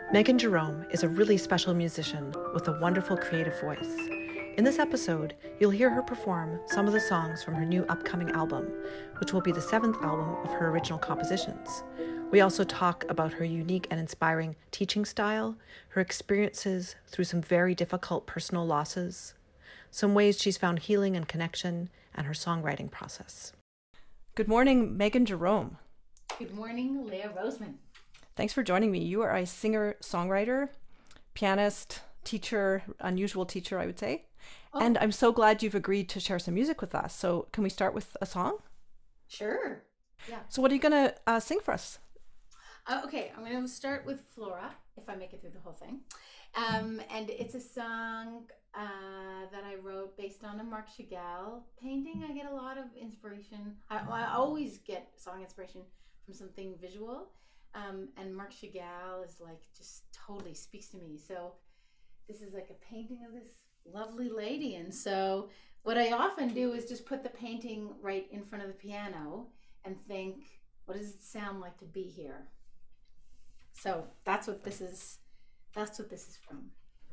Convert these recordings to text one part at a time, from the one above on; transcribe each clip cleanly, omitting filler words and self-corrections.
Megan Jerome is a really special musician with a wonderful creative voice. In this episode, you'll hear her perform some of the songs from her new upcoming album, which will be the 7th album of her original compositions. We also talk about her unique and inspiring teaching style, her experiences through some very difficult personal losses, some ways she's found healing and connection, and her songwriting process. Good morning, Megan Jerome. Good morning, Leah Roseman. Thanks for joining me. You are a singer-songwriter, pianist, teacher, unusual teacher, I would say. Oh. And I'm so glad you've agreed to share some music with us. So can we start with a song? Sure. Yeah. So what are you going to sing for us? Okay, I'm going to start with Flora, if I make it through the whole thing. And it's a song that I wrote based on a Marc Chagall painting. I get a lot of inspiration. I always get song inspiration from something visual. And Marc Chagall is like, just totally speaks to me. So this is like a painting of this lovely lady. And so what I often do is just put the painting right in front of the piano and think, what does it sound like to be here? So that's what this is. That's what this is from.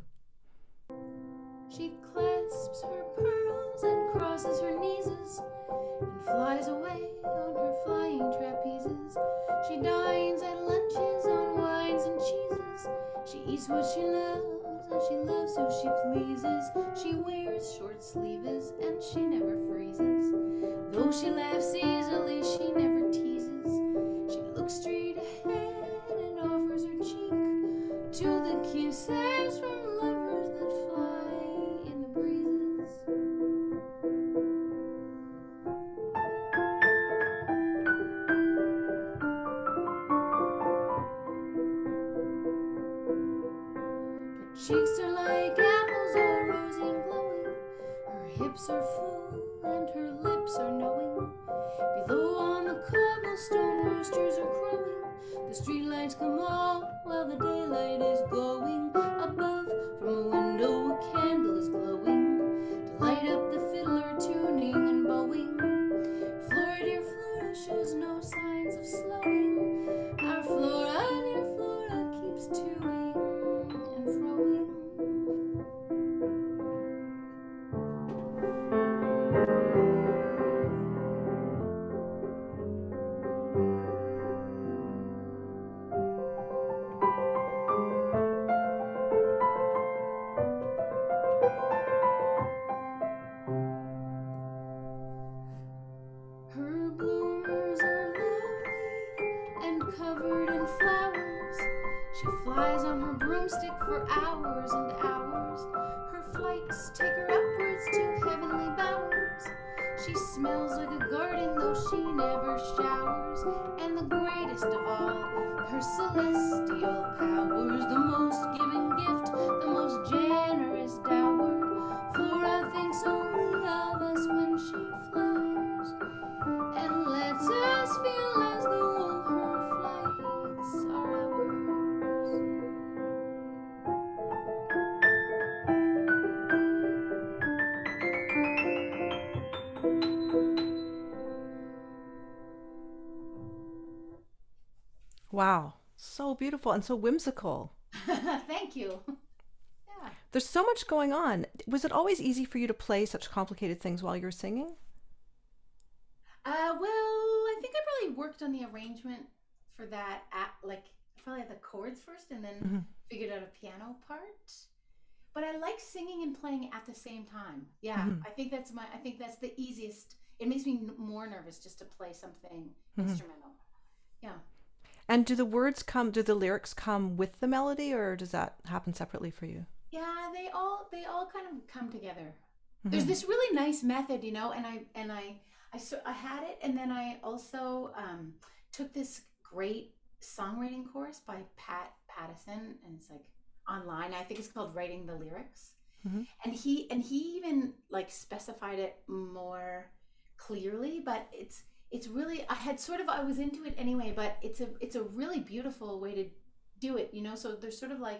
She clasps her pearls and crosses her knees and flies away on her flying trapezes. She dines at lunches on wines and cheeses. She eats what she loves and she loves who she pleases. She wears short sleeves and she never freezes. Though she laughs easily, she never teases. She looks straight ahead and offers her cheek to the kisses from lovers that fly in the breezes. Cheeks are like apples, all rosy and glowing. Her hips are full and her lips are knowing. Below on the cobblestone, roosters are crowing. The streetlights come on while the daylight is going. Above, from a window, a candle is glowing to light up the fiddler tuning and bowing. Flora, dear Flora, shows no signs of slowing. Our Flora, dear Flora, keeps toing and froing. Her bloomers are lovely and covered in flowers. She flies on her broomstick for hours and hours. Her flights take her upwards to heavenly bowers. She smells like a garden, though she never showers. And the greatest of all, her celestial powers, the most giving gift, the most generous dower. Flora thinks only of us when she flies, and lets us feel as though her flights are ours. Wow, so beautiful and so whimsical. Thank you. Yeah. There's so much going on. Was it always easy for you to play such complicated things while you were singing? Well, I think I probably worked on the arrangement for that like probably had the chords first and then figured out a piano part. But I like singing and playing at the same time. Yeah, I think that's the easiest. It makes me more nervous just to play something instrumental. Yeah. And do the lyrics come with the melody, or does that happen separately for you? Yeah, they all kind of come together. There's this really nice method, and I had it, and then I also took this great songwriting course by Pat Pattison, and it's like online. I think it's called Writing the Lyrics, and he even like specified it more clearly. But it's really I was into it anyway. But it's a really beautiful way to do it, So there's sort of like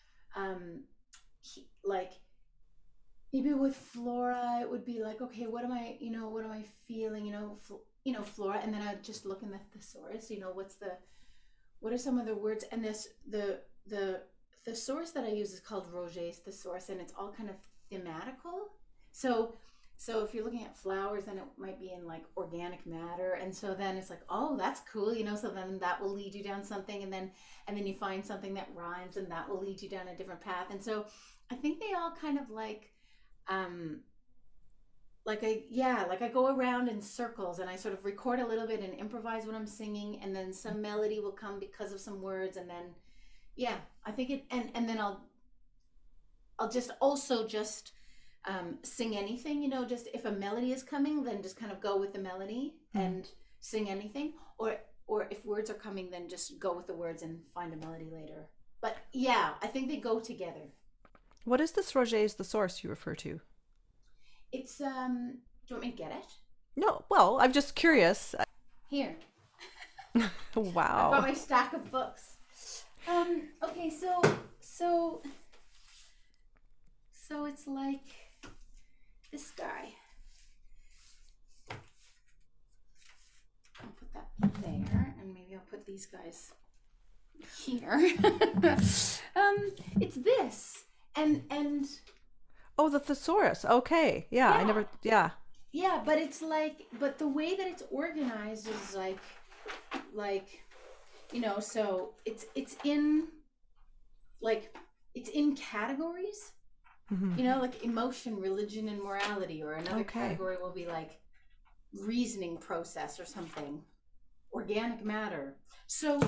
like maybe with Flora, it would be like, okay, what am I feeling, Flora, and then I would just look in the thesaurus, what are some of the words, and the the source that I use is called Roget's Thesaurus, and it's all kind of thematical. So if you're looking at flowers, then it might be in like organic matter, and so then it's like, oh, that's cool, so then that will lead you down something, and then you find something that rhymes, and that will lead you down a different path. And so I think they all kind of like I go around in circles, and I sort of record a little bit and improvise what I'm singing, and then some melody will come because of some words, and then I think it, and then I'll just also just sing anything, just if a melody is coming, then just kind of go with the melody and sing anything, or if words are coming, then just go with the words and find a melody later. But I think they go together. What is this Roget's Thesaurus you refer to? It's do you want me to get it? No, well, I'm just curious. Here. Wow. I've got my stack of books. Okay, so it's like this guy. I'll put that there, and maybe I'll put these guys here. It's this, and oh, the thesaurus. Okay, yeah. I never. Yeah, but it's like, but the way that it's organized is like so it's in categories. Like emotion, religion, and morality, or another category will be like reasoning process or something, organic matter. So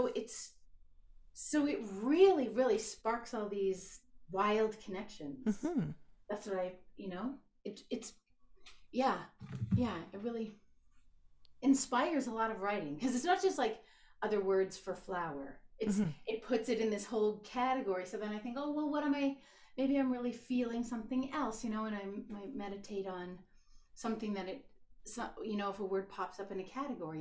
it really, really sparks all these wild connections. That's what it really inspires a lot of writing, because it's not just like other words for flower. It puts it in this whole category. So then I think, oh, well, what am I? Maybe I'm really feeling something else, and I might meditate on something that if a word pops up in a category,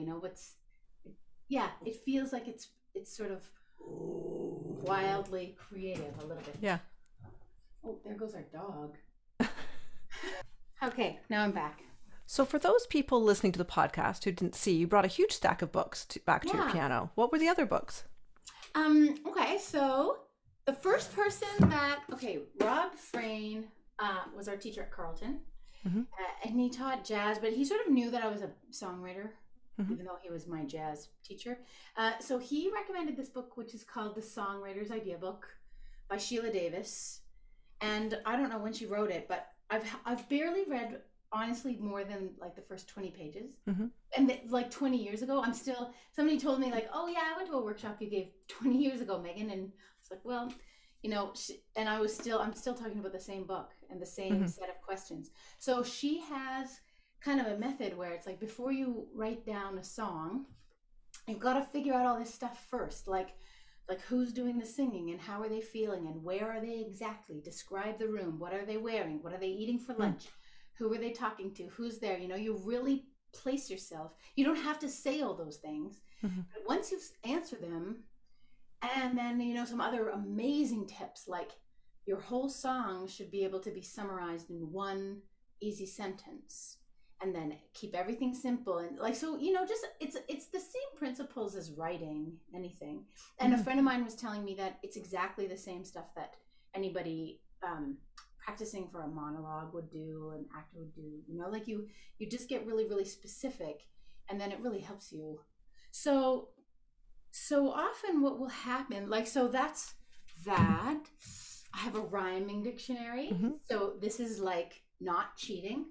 it feels like it's sort of wildly creative a little bit. Yeah. Oh, there goes our dog. Okay, now I'm back. So for those people listening to the podcast who didn't see, you brought a huge stack of books back to your piano. What were the other books? Okay, so the first person Rob Frayne was our teacher at Carleton, and he taught jazz, but he sort of knew that I was a songwriter, even though he was my jazz teacher. So he recommended this book, which is called The Songwriter's Idea Book by Sheila Davis. And I don't know when she wrote it, but I've barely read, honestly, more than like the first 20 pages. And like 20 years ago, somebody told me like, oh yeah, I went to a workshop you gave 20 years ago, Megan. And it's like, well, and I'm still talking about the same book and the same set of questions. So she has kind of a method where it's like, before you write down a song, you've got to figure out all this stuff first. Like who's doing the singing, and how are they feeling, and where are they exactly? Describe the room. What are they wearing? What are they eating for lunch? Who are they talking to? Who's there? You really place yourself. You don't have to say all those things. But once you answer them, and then, some other amazing tips, like your whole song should be able to be summarized in one easy sentence, and then keep everything simple. And just, it's the same principles as writing anything. And a friend of mine was telling me that it's exactly the same stuff that anybody practicing for a monologue would do, an actor would do, you just get really, really specific, and then it really helps you. So often what will happen, so that's that. I have a rhyming dictionary. So this is like not cheating.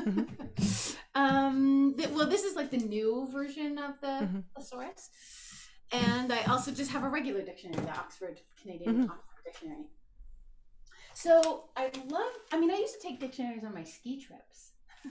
Well, this is like the new version of the thesaurus. And I also just have a regular dictionary, the Oxford Canadian Oxford Dictionary. So I used to take dictionaries on my ski trips.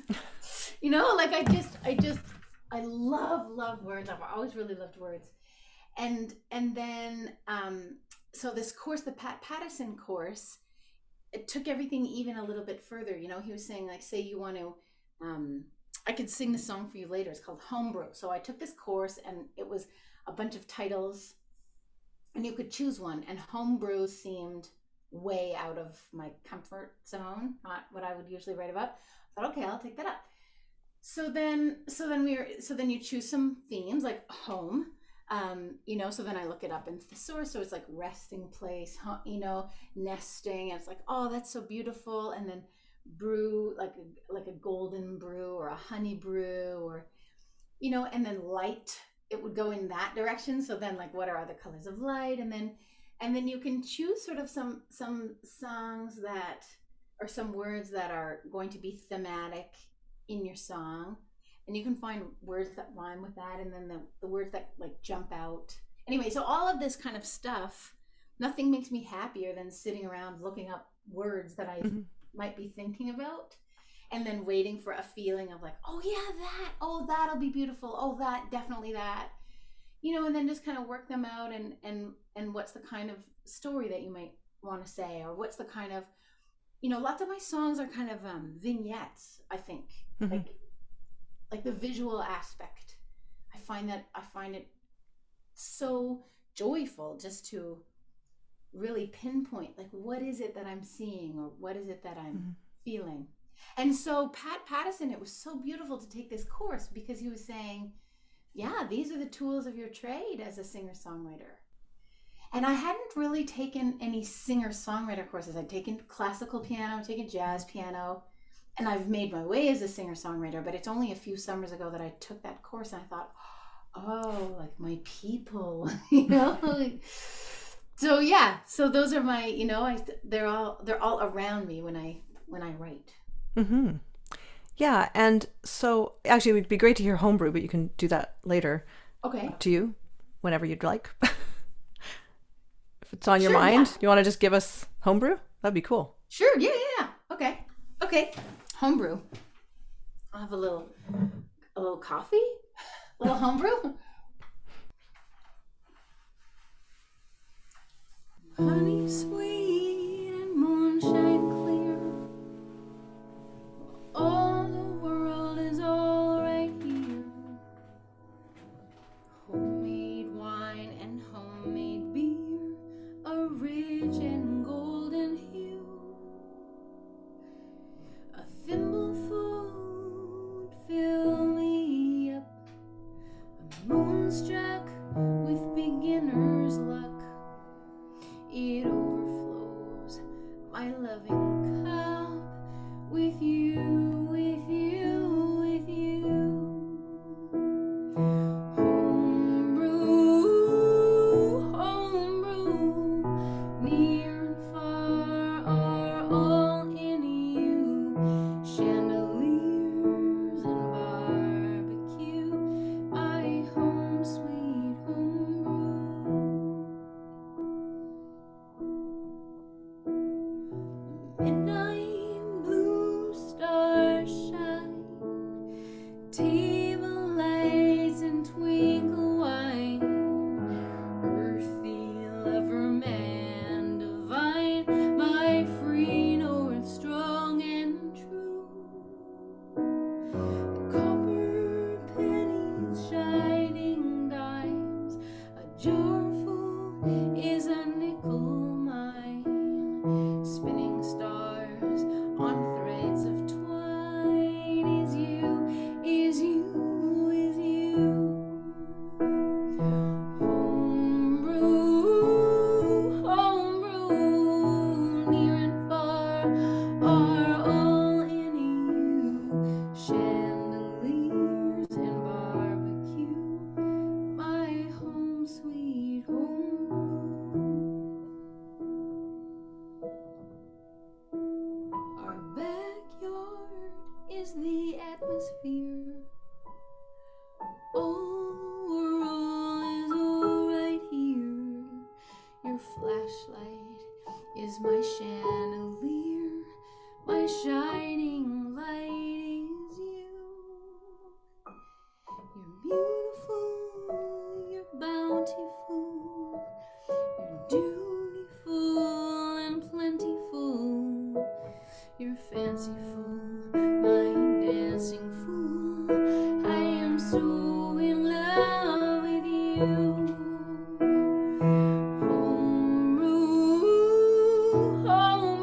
I love words. I've always really loved words. And then, so this course, the Pat Pattison course, it took everything even a little bit further. He was saying, like, say you want to, I could sing the song for you later. It's called Homebrew. So I took this course, and it was a bunch of titles, and you could choose one. And Homebrew seemed way out of my comfort zone, not what I would usually write about. I thought, okay, I'll take that up. So then you choose some themes like home, So then I look it up in thesaurus. So it's like resting place, nesting. And it's like, oh, that's so beautiful. And then brew, like a golden brew or a honey brew, or, and then light, it would go in that direction. So then like, what are other colors of light? And then you can choose sort of some songs that, or some words that are going to be thematic in your song. And you can find words that rhyme with that, and then the words that like jump out. Anyway, so all of this kind of stuff, nothing makes me happier than sitting around looking up words that I might be thinking about, and then waiting for a feeling of like, oh yeah, that'll be beautiful. Oh, that, definitely that. And then just kind of work them out, and what's the kind of story that you might want to say, or what's the kind of, lots of my songs are kind of vignettes, I think. Like the visual aspect. I find it so joyful just to really pinpoint, like, what is it that I'm seeing, or what is it that I'm feeling. And so Pat Pattison, it was so beautiful to take this course, because he was saying, yeah, these are the tools of your trade as a singer-songwriter. And I hadn't really taken any singer-songwriter courses. I'd taken classical piano, I'd taken jazz piano, and I've made my way as a singer-songwriter, but it's only a few summers ago that I took that course, and I thought, oh, like my people, So yeah, so those are my, they're all around me when I write. Yeah, and so actually it would be great to hear Homebrew, but you can do that later. Okay. Up to you, whenever you'd like. If it's on your mind, you want to just give us Homebrew? That'd be cool. Sure, yeah. Okay. Homebrew. I'll have a little coffee, a little homebrew. Honey sweet and moonshine clear, all the world is all right here. Homemade wine and homemade beer, a rich and golden hue. A thimbleful would fill me up, a moonstruck with beginner's luck. It overflows my loving cup with you, with you, with you. Homebrew, near and far are all in you. Chandeliers and barbecue, my home sweet homebrew. Midnight blue stars shine, table lights and twinkle wine, earthy lover man divine, my free north strong and true. Copper pennies, shining dimes, a jarful is a nickel mine. Spinning stars on threads of twine is you, is you, is you. Homebrew, near and far are all in you. Chandeliers and barbecue, my home sweet homebrew. Our backyard is the atmosphere. All the world is alright here. Your flashlight is my chandelier. My shining light is you. You're beautiful, you're bountiful, you're dutiful and plentiful. You're fanciful, my dancing fool. I am so in love with you. Homebrew,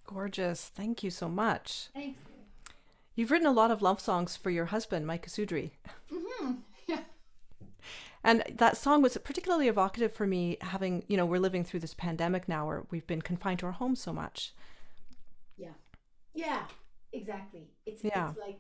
Gorgeous. Thank you so much. Thanks. You've written a lot of love songs for your husband, Mike Sudri. Yeah. And that song was particularly evocative for me, having, we're living through this pandemic now where we've been confined to our homes so much. Yeah. Yeah, exactly. It's like,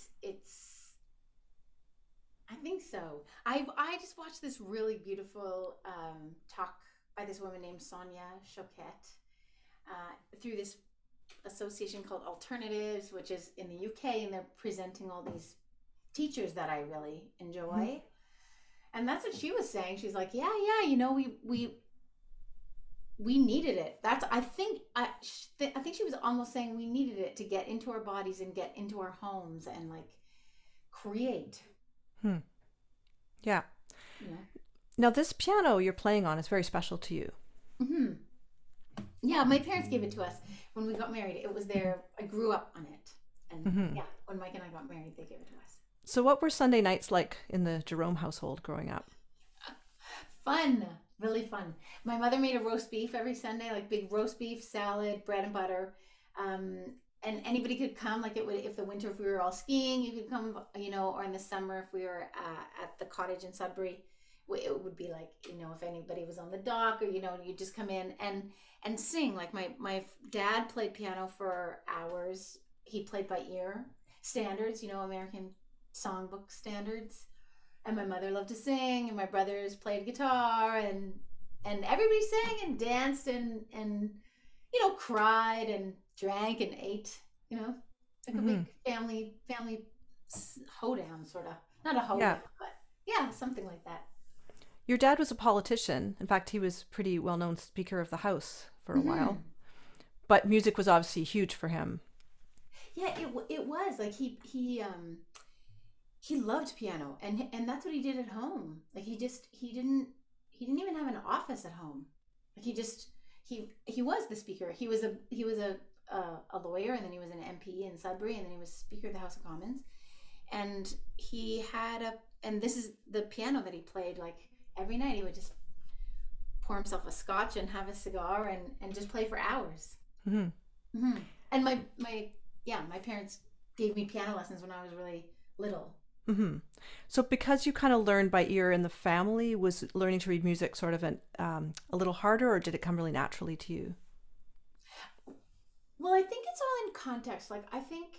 I think so. I just watched this really beautiful talk by this woman named Sonia Choquette through this association called Alternatives, which is in the UK, and they're presenting all these teachers that I really enjoy. Mm-hmm. And that's what she was saying. She's like, yeah, we needed it. I think she was almost saying we needed it to get into our bodies and get into our homes and like create. Yeah. Now this piano you're playing on is very special to you. Mm-hmm. Yeah, my parents gave it to us when we got married. It was there. I grew up on it. And yeah, when Mike and I got married, they gave it to us. So what were Sunday nights like in the Jerome household growing up? Fun. Really fun. My mother made a roast beef every Sunday, like big roast beef, salad, bread and butter. And anybody could come, like if the winter, if we were all skiing, you could come, or in the summer, if we were at the cottage in Sudbury, it would be like, if anybody was on the dock or, you'd just come in and sing. Like my dad played piano for hours. He played by ear standards, American songbook standards. And my mother loved to sing, and my brothers played guitar, and everybody sang and danced and cried and drank and ate, like a big family hoedown, sort of. Not a hoedown, but yeah, something like that. Your dad was a politician. In fact, he was pretty well-known Speaker of the House for a while. But music was obviously huge for him. Yeah, it was. Like he loved piano, and that's what he did at home. Like he didn't even have an office at home. Like he was the speaker. He was a lawyer, and then he was an MP in Sudbury, and then he was Speaker of the House of Commons. And he had and this is the piano that he played. Like every night, he would just pour himself a scotch and have a cigar and just play for hours. Mm-hmm. Mm-hmm. And my parents gave me piano lessons when I was really little. Mm-hmm. So because you kind of learned by ear in the family, was learning to read music sort of a little harder, or did it come really naturally to you? Well, I think it's all in context. Like, I think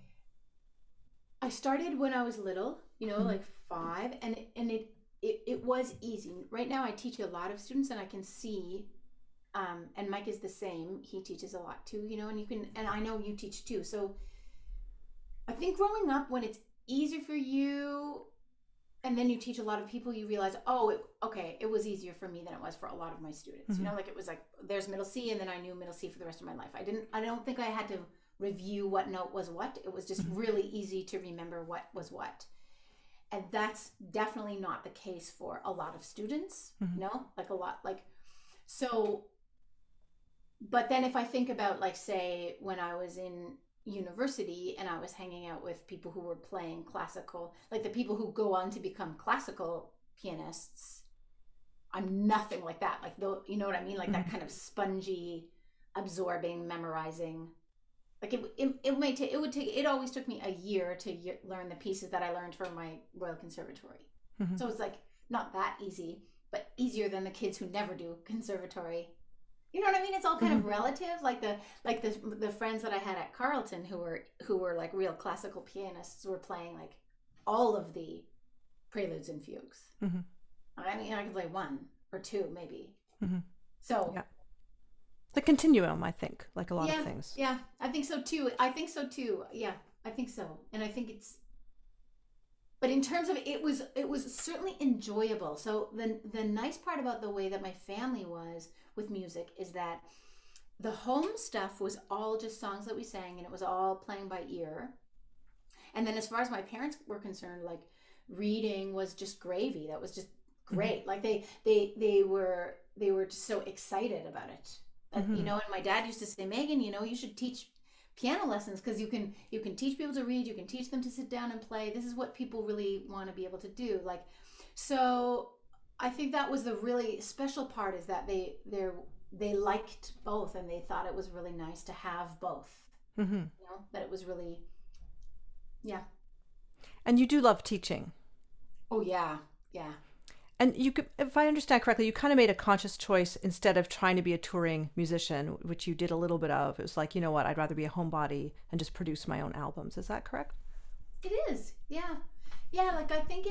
I started when I was little, like 5, and it was easy. Right now I teach a lot of students, and I can see, and Mike is the same. He teaches a lot too, and I know you teach too. So I think growing up, when it's easier for you, and then you teach a lot of people, you realize, it was easier for me than it was for a lot of my students. Like it was like there's middle C, and then I knew middle C for the rest of my life. I don't think I had to review what note was what. It was just really easy to remember what was what. And that's definitely not the case for a lot of students, like a lot, like, so, but then if I think about, like, say when I was in university and I was hanging out with people who were playing classical, like the people who go on to become classical pianists, I'm nothing like that. Like, you know what I mean? Like that kind of spongy, absorbing, memorizing. Like it always took me a year to learn the pieces that I learned for my Royal Conservatory. So it's like not that easy, but easier than the kids who never do conservatory. You know what I mean? It's all kind of relative. Like the friends that I had at Carleton who were like real classical pianists were playing like all of the preludes and fugues. I mean, I could play 1 or 2 maybe. So yeah. The continuum, I think, like a lot of things. Yeah, I think so too. Yeah, I think so. And I think but in terms of it was certainly enjoyable. So the nice part about the way that my family was with music is that the home stuff was all just songs that we sang, and it was all playing by ear. And then as far as my parents were concerned, like reading was just gravy. That was just great. Like they were just so excited about it. And my dad used to say, Megan, you should teach piano lessons, because you can teach people to read, you can teach them to sit down and play. This is what people really want to be able to do. Like, so I think that was the really special part, is that they liked both, and they thought it was really nice to have both. Mm-hmm. You know, that it was really, yeah. And you do love teaching. Oh yeah, yeah. And you could, if I understand correctly, you kind of made a conscious choice instead of trying to be a touring musician, which you did a little bit of. It was like, you know what, I'd rather be a homebody and just produce my own albums. Is that correct? It is, yeah, yeah. Like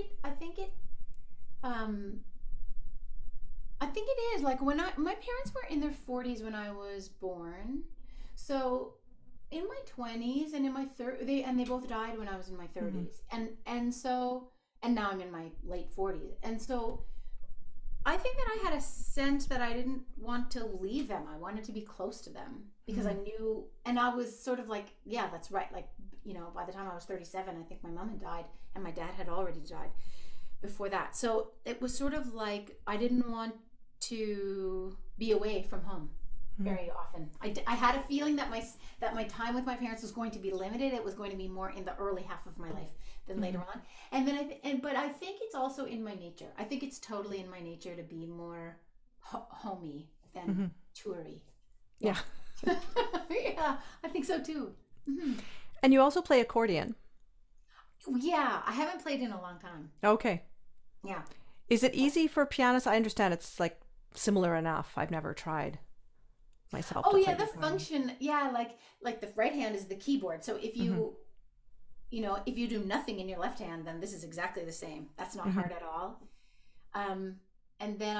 um, I think it is. Like my parents were in their 40s when I was born, so in my 20s and in my they both died when I was in my 30s, and now I'm in my late 40s, and so I think that I had a sense that I didn't want to leave them. I wanted to be close to them because I knew, and I was sort of like, yeah, that's right. Like, you know, by the time I was 37, I think my mom had died and my dad had already died before that. So it was sort of like I didn't want to be away from home very often. I had a feeling that my time with my parents was going to be limited. It was going to be more in the early half of my life than later on. And then but I think it's also in my nature. I think it's totally in my nature to be more homey than toury. Yeah. Yeah, I think so too. And you also play accordion. Yeah, I haven't played in a long time. Okay. Yeah. Is it easy for pianists? I understand it's like similar enough. I've never tried myself. Oh to yeah, play the the function. Yeah, like the right hand is the keyboard. So if you you know, if you do nothing in your left hand, then this is exactly the same. That's not hard at all. And then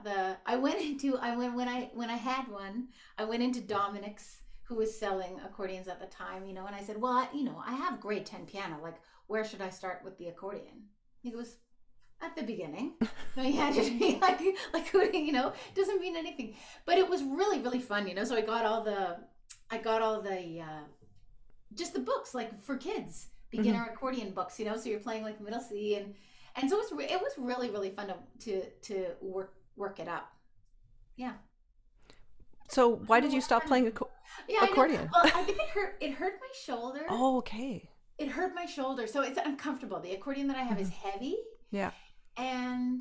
when I had one, I went into Dominic's, who was selling accordions at the time, you know, and I said, well, I have grade 10 piano. Like, where should I start with the accordion? He goes, at the beginning. No, you had to be like, you know, doesn't mean anything. But it was really, really fun, you know. So I got all the just the books, like for kids, beginner accordion books, you know. So you're playing like middle C, and so it was really, really fun to work it up. Yeah. So why did you stop playing accordion? Well, I think it hurt my shoulder. Oh, okay. It hurt my shoulder, so it's uncomfortable. The accordion that I have is heavy. Yeah. And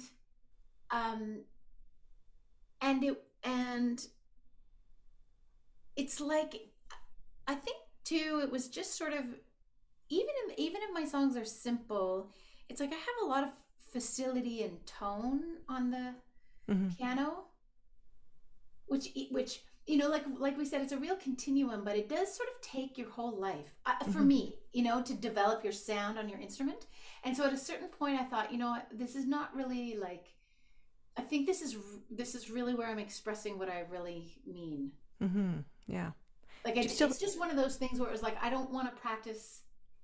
it's like, I think too, it was just sort of, even if my songs are simple, it's like I have a lot of facility and tone on the piano, which you know, like we said, it's a real continuum, but it does sort of take your whole life, for me, you know, to develop your sound on your instrument. And so at a certain point I thought, you know, this is not really like, I think this is really where I'm expressing what I really mean. Yeah. Like it's just one of those things where it was like, I don't want to practice.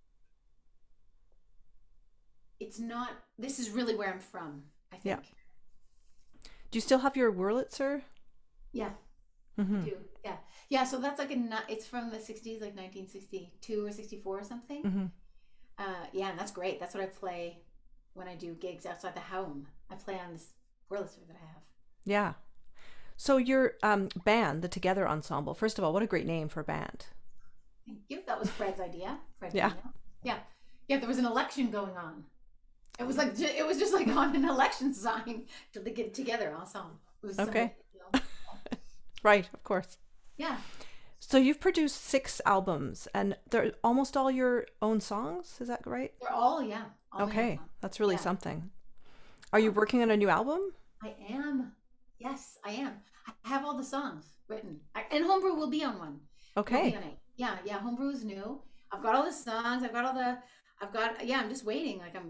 It's not, this is really where I'm from, I think. Yeah. Do you still have your Wurlitzer? Yeah. I do. Yeah. Yeah. So that's like it's from the 60s, like 1962 or 64 or something. Yeah. And that's great. That's what I play when I do gigs outside the home. I play on this Wurlitzer that I have. Yeah. So your band, the Together Ensemble, first of all, what a great name for a band. Thank you. That was Fred's idea. Yeah. Yeah. Yeah. There was an election going on. It was just like on an election sign to get Together Ensemble. It was okay. You know, right. Of course. Yeah. So you've produced 6 albums, and they're almost all your own songs. Is that right? They're all, yeah. All okay. That's really something. Are you working on a new album? I am. Yes, I am. I have all the songs written, and Homebrew will be on one. Okay. We'll be on it. Yeah. Homebrew is new. I've got all the songs. I'm just waiting. Like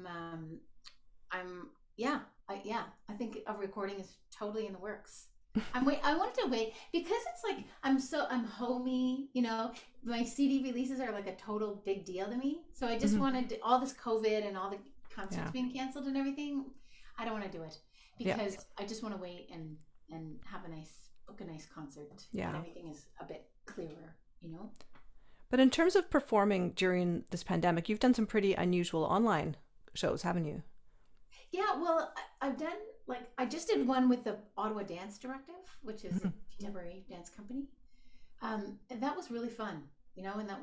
I think a recording is totally in the works. I wanted to wait because it's like I'm homey, you know. My CD releases are like a total big deal to me. So I just wanted all this COVID and all the concerts being canceled and everything. I don't want to do it because I just want to wait and book a nice concert. Yeah. And everything is a bit clearer, you know. But in terms of performing during this pandemic, you've done some pretty unusual online shows, haven't you? Yeah, well, I've done, like, I just did one with the Ottawa Dance Directive, which is a contemporary dance company. And that was really fun, you know, and that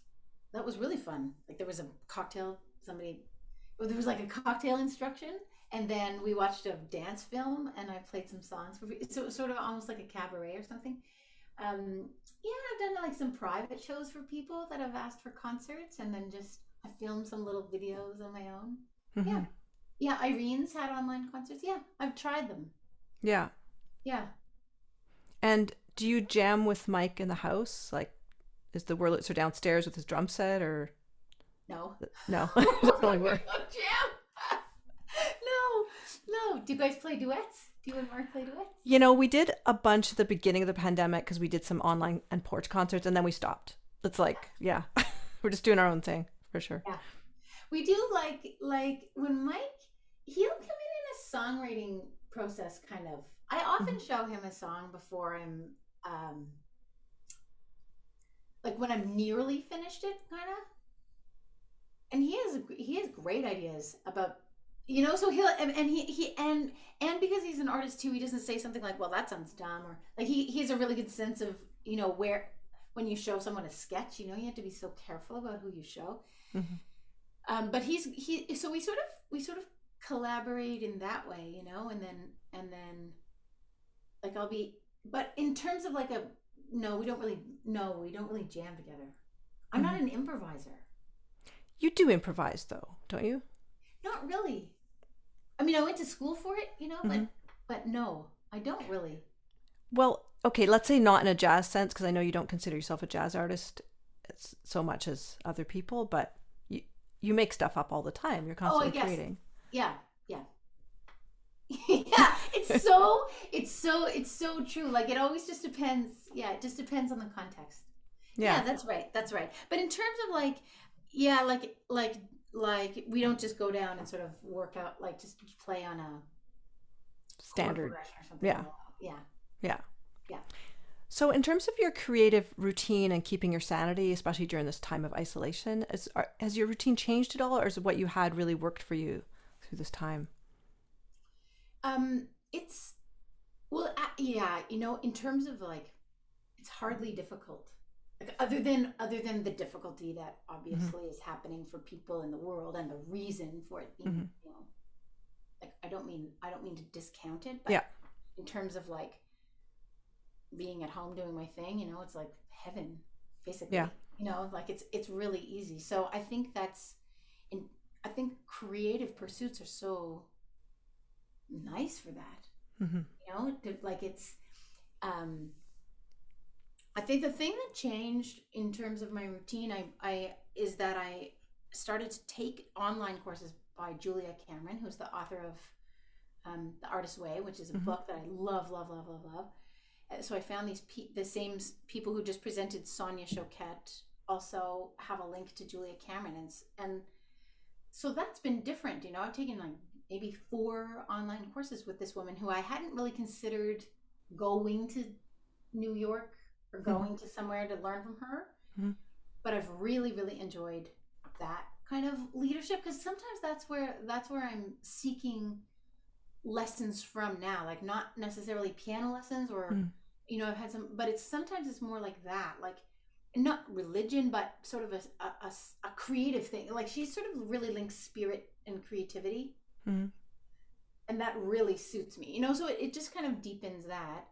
was really fun. Like, there was a cocktail, there was like a cocktail instruction, And then we watched a dance film, and I played some songs for. So it was sort of almost like a cabaret or something. Yeah, I've done like some private shows for people that have asked for concerts, and then just I filmed some little videos on my own. Yeah, yeah. Irene's had online concerts. Yeah, I've tried them. Yeah. Yeah. And do you jam with Mike in the house? Like, is the Wurlitzer downstairs with his drum set, or No. no? It doesn't really work. Jam. No. Do you guys play duets? Do you and Mark play duets? You know, we did a bunch at the beginning of the pandemic because we did some online and porch concerts, and then we stopped. It's like, yeah, we're just doing our own thing for sure. Yeah. We do like when Mike, he'll come in a songwriting process kind of. I often show him a song before I'm like when I'm nearly finished it, kind of. And he has great ideas about, you know, so he'll and because he's an artist too, he doesn't say something like, well, that sounds dumb, or like he has a really good sense of, you know, where when you show someone a sketch, you know, you have to be so careful about who you show. But so we sort of collaborate in that way, you know, and then like but in terms of like we don't really jam together. I'm not an improviser. You do improvise though, don't you? Not really. I mean, I went to school for it, you know, but no, I don't really. Well, okay, let's say not in a jazz sense, because I know you don't consider yourself a jazz artist so much as other people, but you make stuff up all the time. You're constantly creating. Yeah. Yeah, it's so true. Like it always just depends. Yeah, it just depends on the context. Yeah, that's right. But in terms of like, yeah, like we don't just go down and sort of work out, like just play on a standard. Or something. Yeah. So in terms of your creative routine and keeping your sanity, especially during this time of isolation, has your routine changed at all, or is what you had really worked for you through this time? It's yeah, you know, in terms of like, it's hardly difficult. Like other than the difficulty that obviously is happening for people in the world, and the reason for it being, you know, like I don't mean to discount it, but in terms of like being at home doing my thing, you know, it's like heaven basically. You know, like it's really easy. So I think I think creative pursuits are so nice for that. You know, like it's I think the thing that changed in terms of my routine is that I started to take online courses by Julia Cameron, who's the author of The Artist's Way, which is a book that I love. So I found the same people who just presented Sonia Choquette also have a link to Julia Cameron, and so that's been different. You know, I've taken like maybe 4 online courses with this woman who I hadn't really considered going to New York or going to somewhere to learn from her. But I've really, really enjoyed that kind of leadership, because sometimes that's where I'm seeking lessons from now, like not necessarily piano lessons or you know, I've had some, but sometimes it's more like that, like not religion, but sort of a creative thing. Like she sort of really links spirit and creativity, and that really suits me, you know. So it just kind of deepens that.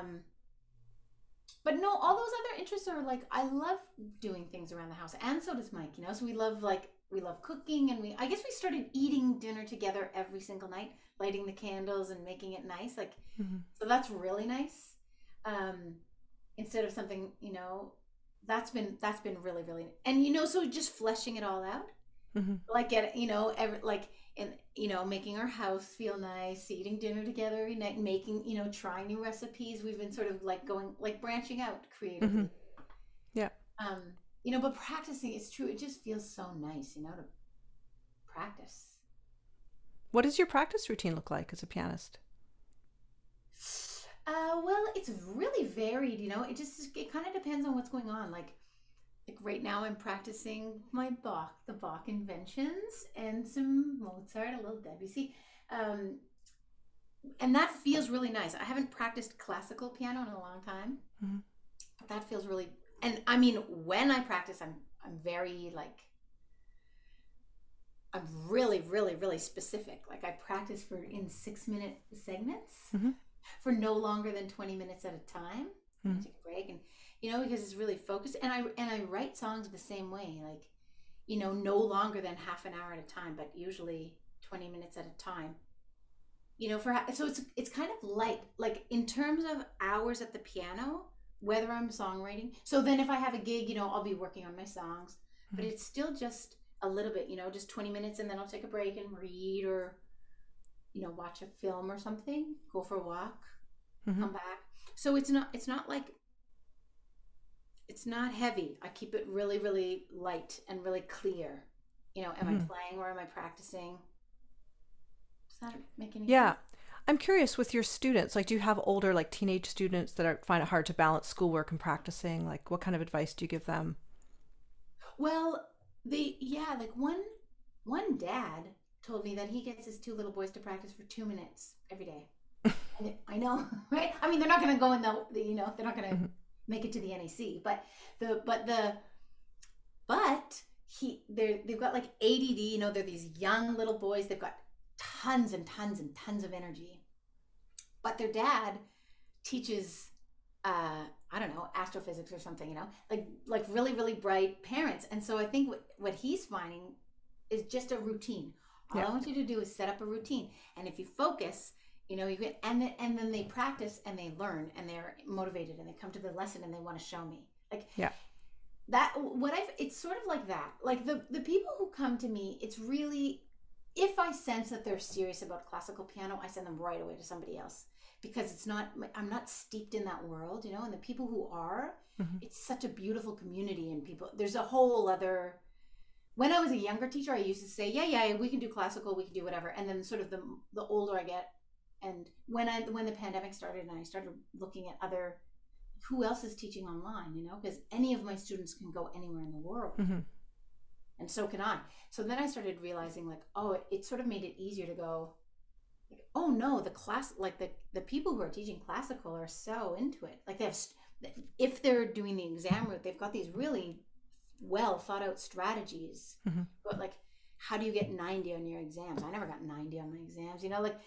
But no, all those other interests are like, I love doing things around the house, and so does Mike, you know. So we love cooking, and I guess we started eating dinner together every single night, lighting the candles and making it nice, like so that's really nice. Instead of something, you know, that's been really, really, and you know, so just fleshing it all out, like you know, and you know, making our house feel nice, eating dinner together every night, making, you know, trying new recipes. We've been sort of like going, like branching out creatively. You know, but practicing, it's true, it just feels so nice, you know, to practice. What does your practice routine look like as a pianist? Well, it's really varied, you know. It kind of depends on what's going on. Like right now I'm practicing my the Bach inventions and some Mozart, a little Debussy. And that feels really nice. I haven't practiced classical piano in a long time. But that feels really, and I mean, when I practice, I'm very like, I'm really, really, really specific. Like I practice for in 6-minute segments for no longer than 20 minutes at a time. I take a break, and because it's really focused. And I write songs the same way, like no longer than half an hour at a time, but usually 20 minutes at a time. So it's kind of light, like in terms of hours at the piano, whether I'm songwriting. So then if I have a gig, I'll be working on my songs, but it's still just a little bit, just 20 minutes, and then I'll take a break and read or, watch a film or something, go for a walk, come back. So it's not heavy. I keep it really, really light and really clear. Am I playing or am I practicing? Does that make any sense? I'm curious with your students, like do you have older, like teenage students that find it hard to balance schoolwork and practicing? Like what kind of advice do you give them? Well, like one dad told me that he gets his 2 little boys to practice for 2 minutes every day. And I know, right? I mean, they're not going to go in they're not going to make it to the NAC, but they've got like ADD. They're these young little boys. They've got tons and tons and tons of energy, but their dad teaches I don't know, astrophysics or something, like really, really bright parents. And so I think what he's finding is just a routine. All I want you to do is set up a routine. And if you focus, you get, and then they practice and they learn and they're motivated and they come to the lesson and they want to show me. Like, it's sort of like that. Like the people who come to me, it's really, if I sense that they're serious about classical piano, I send them right away to somebody else. Because I'm not steeped in that world, and the people who are, it's such a beautiful community, and people, there's a whole other, when I was a younger teacher, I used to say, yeah, we can do classical, we can do whatever. And then sort of the older I get, and when the pandemic started and I started looking at who else is teaching online, because any of my students can go anywhere in the world. And so can I. So then I started realizing like, it sort of made it easier to go, oh no, the people who are teaching classical are so into it. Like if they're doing the exam route, they've got these really well thought out strategies. But like, how do you get 90 on your exams? I never got 90 on my exams,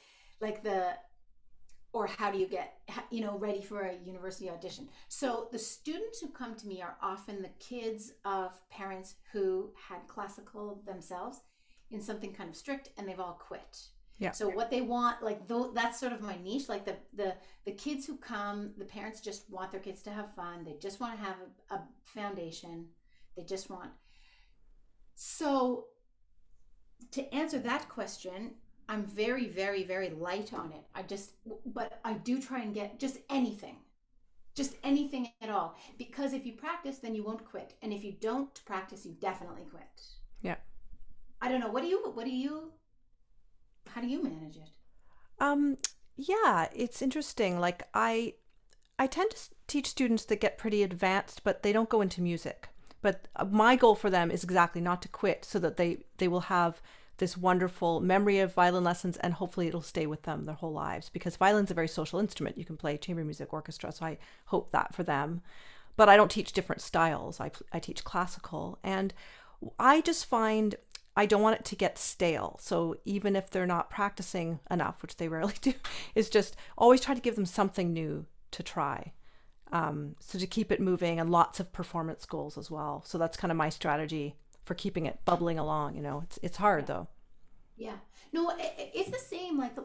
or how do you get, ready for a university audition? So the students who come to me are often the kids of parents who had classical themselves in something kind of strict, and they've all quit. Yeah. So what they want, that's sort of my niche. Like the kids who come, the parents just want their kids to have fun. They just want to have a foundation. They just want. So to answer that question, I'm very, very, very light on it. But I do try and get just anything at all. Because if you practice, then you won't quit. And if you don't practice, you definitely quit. Yeah. I don't know. How do you manage it? Yeah, it's interesting. Like I tend to teach students that get pretty advanced, but they don't go into music. But my goal for them is exactly not to quit, so that they will have this wonderful memory of violin lessons, and hopefully it'll stay with them their whole lives, because violin's a very social instrument. You can play chamber music, orchestra, so I hope that for them. But I don't teach different styles. I teach classical, and I just find I don't want it to get stale. So even if they're not practicing enough, which they rarely do, is just always try to give them something new to try. So to keep it moving, and lots of performance goals as well. So that's kind of my strategy for keeping it bubbling along. It's hard though. Yeah. No, it's the same. Like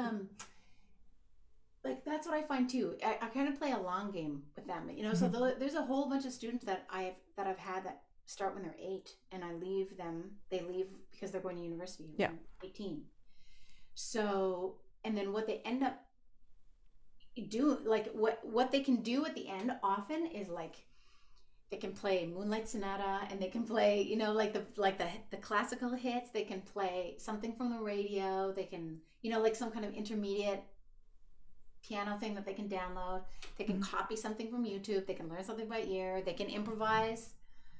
that's what I find too. I kind of play a long game with them. So there's a whole bunch of students that I've had that start when they're 8, and they leave because they're going to university when they're 18. So, and then what they end up do, like what they can do at the end often is like they can play Moonlight Sonata, and they can play the classical hits. They can play something from the radio. They can like some kind of intermediate piano thing that they can download. They can copy something from YouTube. They can learn something by ear. They can improvise.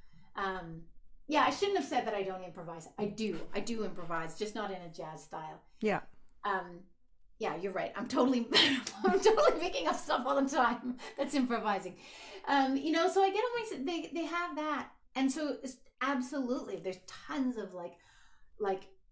I shouldn't have said that I don't improvise. I do improvise, just not in a jazz style. Yeah. You're right. I'm totally making up stuff all the time. That's improvising. So I get on they have that. And so it's absolutely, there's tons of like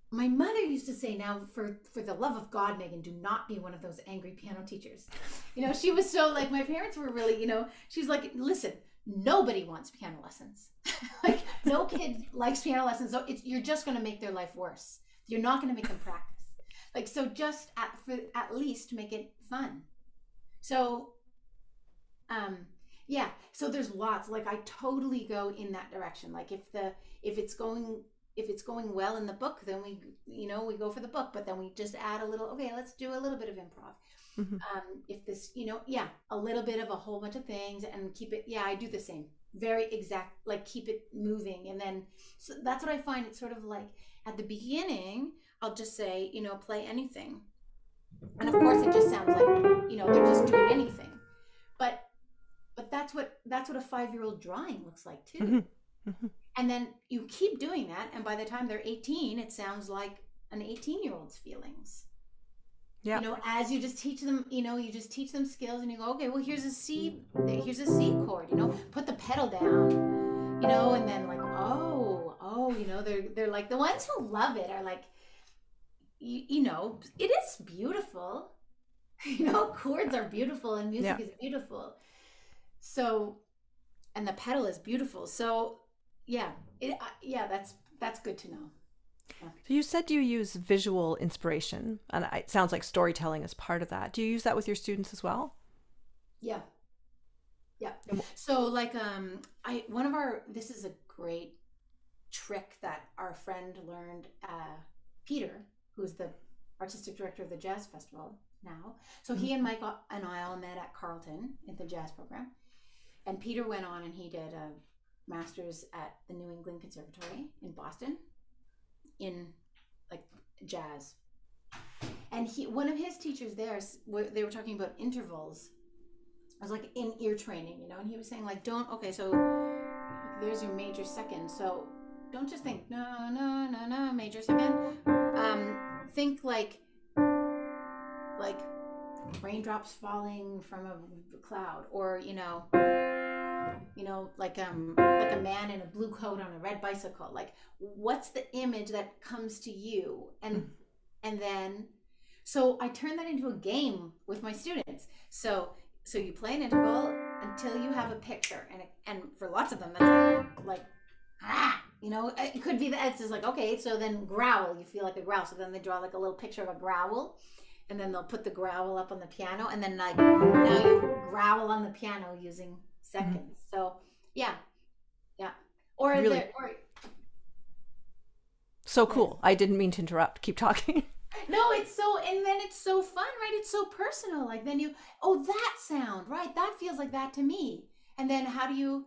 my mother used to say, now for the love of God, Megan, do not be one of those angry piano teachers. She was so like, my parents were really, she's like, listen, nobody wants piano lessons. Like no kid likes piano lessons. So you're just going to make their life worse. You're not going to make them practice. Like, so just at least make it fun. So, yeah, so there's lots, like I totally go in that direction. Like if it's going well in the book, then we go for the book, but then we just add a little, okay, let's do a little bit of improv. Mm-hmm. If this, a little bit of a whole bunch of things and keep it. Yeah, I do the same. Very exact, like keep it moving. And then, so that's what I find. It's sort of like at the beginning, I'll just say, play anything. And of course it just sounds like, they're just doing anything. But that's what a 5-year-old drawing looks like too. Mm-hmm. Mm-hmm. And then you keep doing that, and by the time they're 18, it sounds like an 18-year-old's feelings. Yeah. As you just teach them, you just teach them skills, and you go, okay, well, here's a C chord, put the pedal down, and then like, they're like, the ones who love it are like, it is beautiful. Chords are beautiful and music is beautiful. So, and the pedal is beautiful. So, that's good to know. Yeah. So you said you use visual inspiration, and it sounds like storytelling is part of that. Do you use that with your students as well? Yeah. Yeah. So like, this is a great trick that our friend learned, Peter, who's the artistic director of the Jazz Festival now. So he and Mike and I all met at Carleton in the jazz program. And Peter went on and he did a master's at the New England Conservatory in Boston in like jazz. And one of his teachers there, they were talking about intervals. I was like in ear training, and he was saying like, so there's your major second. So don't just think, no, major second. Think like raindrops falling from a cloud, or like a man in a blue coat on a red bicycle. Like, what's the image that comes to you? And then, so I turn that into a game with my students. So you play an interval until you have a picture, and for lots of them, that's like it could be that it's just like, okay, so then growl, you feel like a growl. So then they draw like a little picture of a growl, and then they'll put the growl up on the piano, and then like now you growl on the piano using seconds. So yeah. Or really? So cool. I didn't mean to interrupt. Keep talking. No, and then it's so fun, right? It's so personal. Like then that sound, right? That feels like that to me. And then how do you,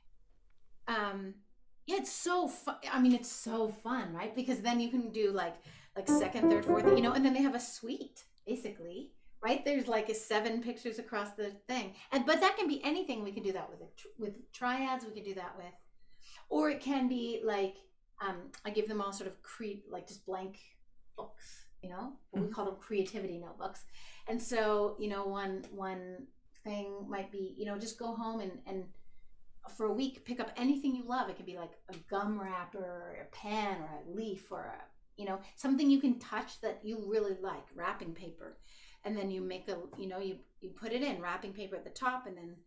it's so fun. I mean, it's so fun, right? Because then you can do like second, third, fourth, and then they have a suite basically, right? There's like 7 pictures across the thing. But that can be anything. We can do that with triads. We can do that with, or it can be like, I give them all sort of like just blank books, we call them creativity notebooks. And so, one thing might be, just go home and for a week, pick up anything you love. It could be like a gum wrapper or a pen or a leaf or something you can touch that you really like, wrapping paper. And then you make you put it in wrapping paper at the top, and then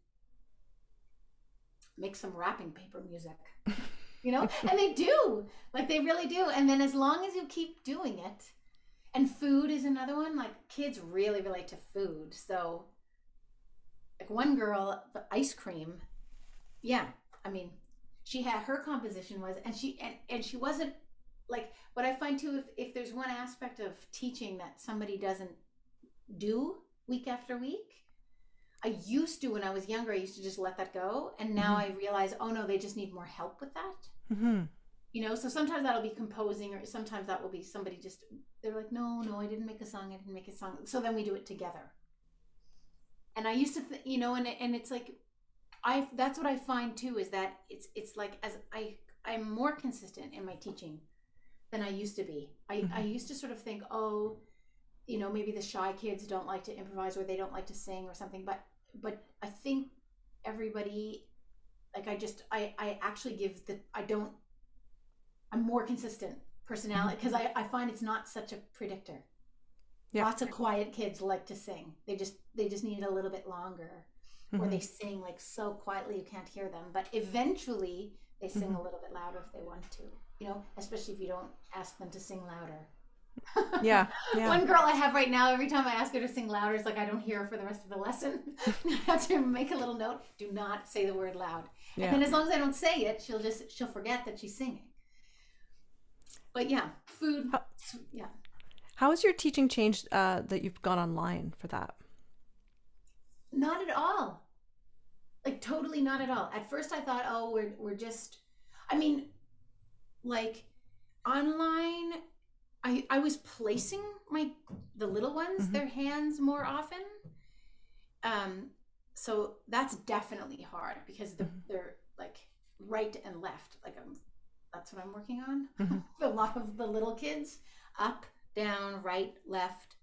make some wrapping paper music, and they do, like they really do. And then as long as you keep doing it, and food is another one, like kids really relate to food. So like one girl, the ice cream, I mean, she had, her composition was, and she wasn't like, what I find too, if there's one aspect of teaching that somebody doesn't do week after week, I used to, when I was younger, I used to just let that go. And now I realize, oh no, they just need more help with that. So sometimes that'll be composing, or sometimes that will be somebody just, they're like, no, I didn't make a song. So then we do it together. And I used to, and it's like, that's what I find too, is that it's like, as I'm more consistent in my teaching than I used to be. I used to sort of think, maybe the shy kids don't like to improvise, or they don't like to sing or something. But I think everybody, like I actually give I'm more consistent personality, because I find it's not such a predictor. Yeah. Lots of quiet kids like to sing. They just need a little bit longer, or they sing like so quietly you can't hear them. But eventually they sing a little bit louder if they want to. You know, especially if you don't ask them to sing louder. Yeah. One girl I have right now, every time I ask her to sing louder, it's like I don't hear her for the rest of the lesson. I have to make a little note: do not say the word loud. Yeah. And then as long as I don't say it, she'll forget that she's singing. But yeah, food. Yeah. How has your teaching changed that you've gone online for that? Not at all. Like totally not at all. At first I thought, oh, we're just, I mean, like online, I was placing the little ones, their hands more often. So that's definitely hard because they're like right and left. Like that's what I'm working on. A lot of the little kids, up, down, right, left.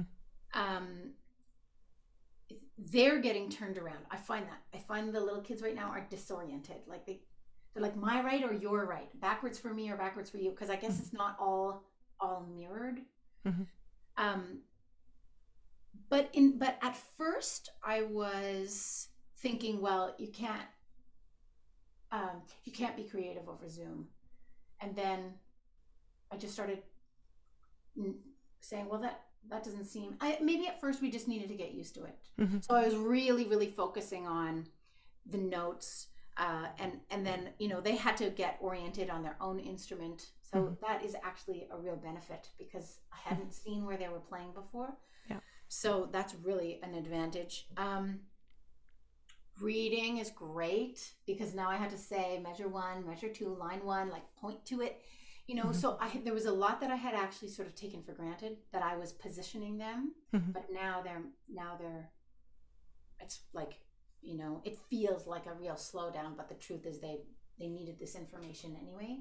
They're getting turned around. I find the little kids right now are disoriented. Like they're like my right or your right, backwards for me or backwards for you, because I guess it's not all mirrored. But at first I was thinking, well, you can't be creative over Zoom. And then I just started saying, well, that doesn't seem, maybe at first we just needed to get used to it. So I was really, really focusing on the notes, and then, you know, they had to get oriented on their own instrument. So that is actually a real benefit because I hadn't seen where they were playing before. Yeah. So that's really an advantage. Reading is great because now I had to say measure 1, measure 2, line 1, like point to it. You know, so there was a lot that I had actually sort of taken for granted that I was positioning them, but now they're, it's like, you know, it feels like a real slowdown, but the truth is they needed this information anyway.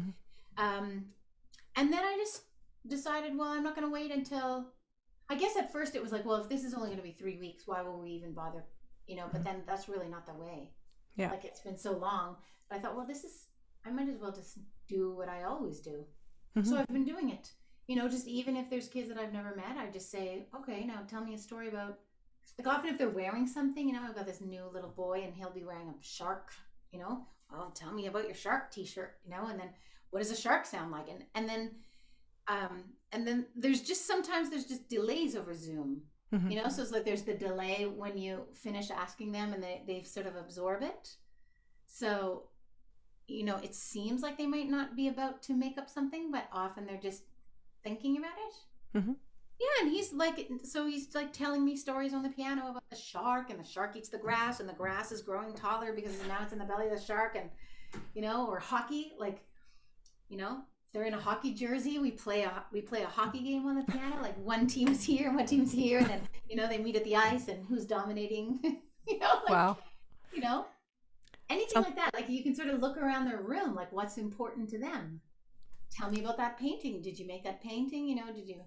And then I just decided, well, I'm not going to wait until, I guess at first it was like, well, if this is only going to be 3 weeks, why will we even bother? You know, but then that's really not the way. Yeah. Like it's been so long. But I thought, well, I might as well just do what I always do. So I've been doing it. You know, just even if there's kids that I've never met, I just say, okay, now tell me a story about, like often if they're wearing something, you know, I've got this new little boy and he'll be wearing a shark, you know, well, tell me about your shark t-shirt, you know, and then what does a shark sound like? And then there's just delays over Zoom. You know, so it's like there's the delay when you finish asking them and they sort of absorb it. So, you know, it seems like they might not be about to make up something, but often they're just thinking about it. Yeah, and he's like telling me stories on the piano about the shark, and the shark eats the grass, and the grass is growing taller because now it's in the belly of the shark, and, you know, or hockey, like, you know, they're in a hockey jersey. We play a hockey game on the piano. Like one team is here and one team's here, and then, you know, they meet at the ice and who's dominating. You know, like, wow. You know, anything like that. Like you can sort of look around their room, like what's important to them. Tell me about that painting. Did you make that painting? You know, did you?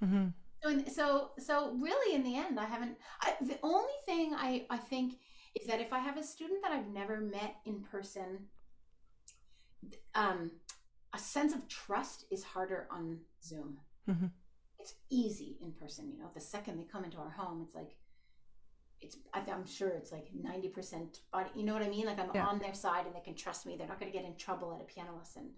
So really, in the end, the only thing I think is that if I have a student that I've never met in person, a sense of trust is harder on Zoom. It's easy in person, you know. The second they come into our home, it's like, I'm sure it's like 90% body, you know what I mean? Like I'm on their side and they can trust me. They're not going to get in trouble at a piano lesson.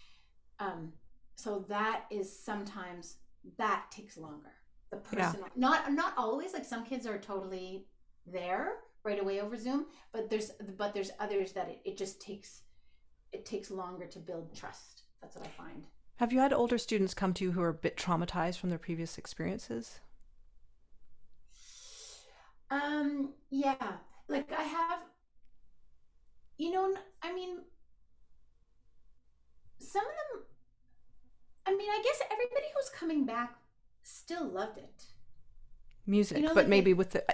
So that is sometimes, that takes longer. The personal, not always, like some kids are totally there right away over Zoom, but there's others that it just takes longer to build trust. That's what I find. Have you had older students come to you who are a bit traumatized from their previous experiences? Yeah, like I have, you know, I mean, some of them, I mean, I guess everybody who's coming back still loved it. Music, you know, but like maybe with the,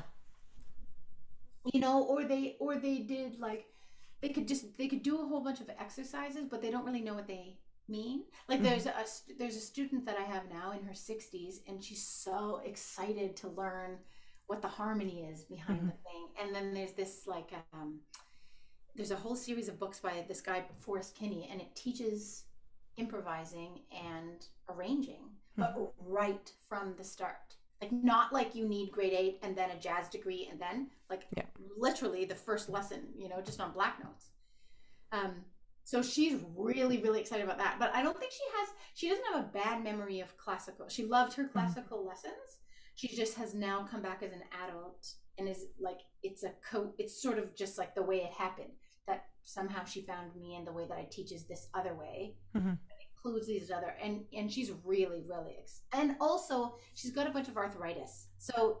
you know, or they did like, they could do a whole bunch of exercises, but they don't really know what they mean. Like there's a student that I have now in her 60s, and she's so excited to learn what the harmony is behind the thing. And then there's this like there's a whole series of books by this guy Forrest Kinney, and it teaches improvising and arranging, but right from the start. Like not like you need grade 8 and then a jazz degree and then like literally the first lesson, just on black notes. So she's really, really excited about that. But I don't think she doesn't have a bad memory of classical. She loved her classical lessons. She just has now come back as an adult and is like, it's sort of just like the way it happened, that somehow she found me and the way that I teach is this other way. Includes these other, and she's really, really, and also she's got a bunch of arthritis. So,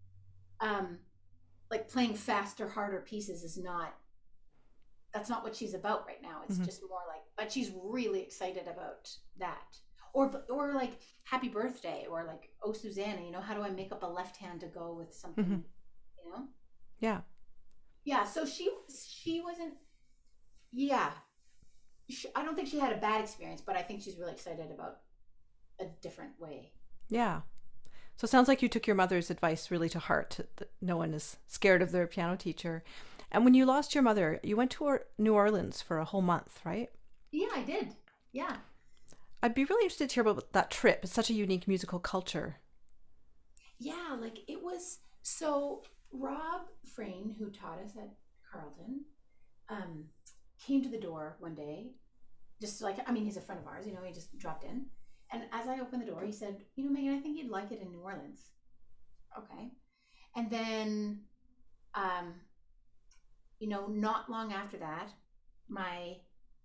like playing faster, harder pieces that's not what she's about right now. It's just more like, but she's really excited about that. Or like Happy Birthday, or like Oh Susanna, how do I make up a left hand to go with something, Yeah. Yeah. So she wasn't, yeah. I don't think she had a bad experience, but I think she's really excited about a different way. Yeah. So it sounds like you took your mother's advice really to heart, that no one is scared of their piano teacher. And when you lost your mother, you went to New Orleans for a whole month, right? Yeah, I did. Yeah. I'd be really interested to hear about that trip. It's such a unique musical culture. Yeah, like it was, so Rob Frayne, who taught us at Carleton, came to the door one day, just like, he's a friend of ours, he just dropped in. And as I opened the door, he said, Megan, I think you'd like it in New Orleans. Okay. And then, not long after that, my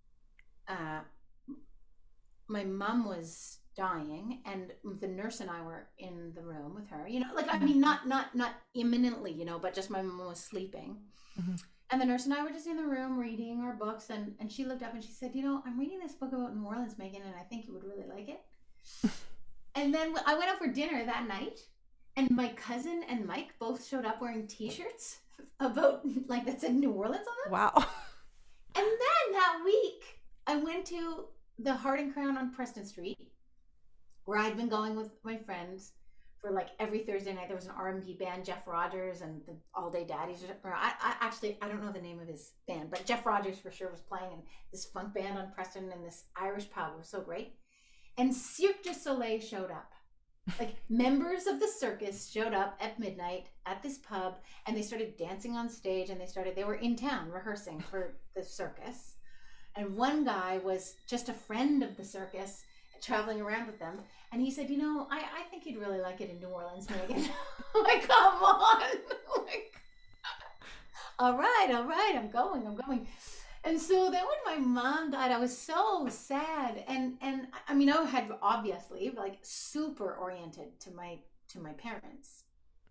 mom was dying, and the nurse and I were in the room with her, not imminently, but just my mom was sleeping. And the nurse and I were just in the room reading our books, and she looked up and she said, I'm reading this book about New Orleans, Megan, and I think you would really like it. And then I went out for dinner that night, and my cousin and Mike both showed up wearing t-shirts about, like, that said New Orleans on them. Wow. And then that week, I went to the Heart and Crown on Preston Street, where I'd been going with my friends for like every Thursday night. There was an R&B band, Jeff Rogers and the All Day Daddies. I don't know the name of his band, but Jeff Rogers for sure was playing in this funk band on Preston in this Irish pub. It was so great. And Cirque du Soleil showed up. Like members of the circus showed up at midnight at this pub, and they started dancing on stage, and they were in town rehearsing for the circus. And one guy was just a friend of the circus traveling around with them. And he said, I think you'd really like it in New Orleans, Megan. I'm like, come on. Like, all right, I'm going. And so then when my mom died, I was so sad. And I had obviously like super oriented to my parents,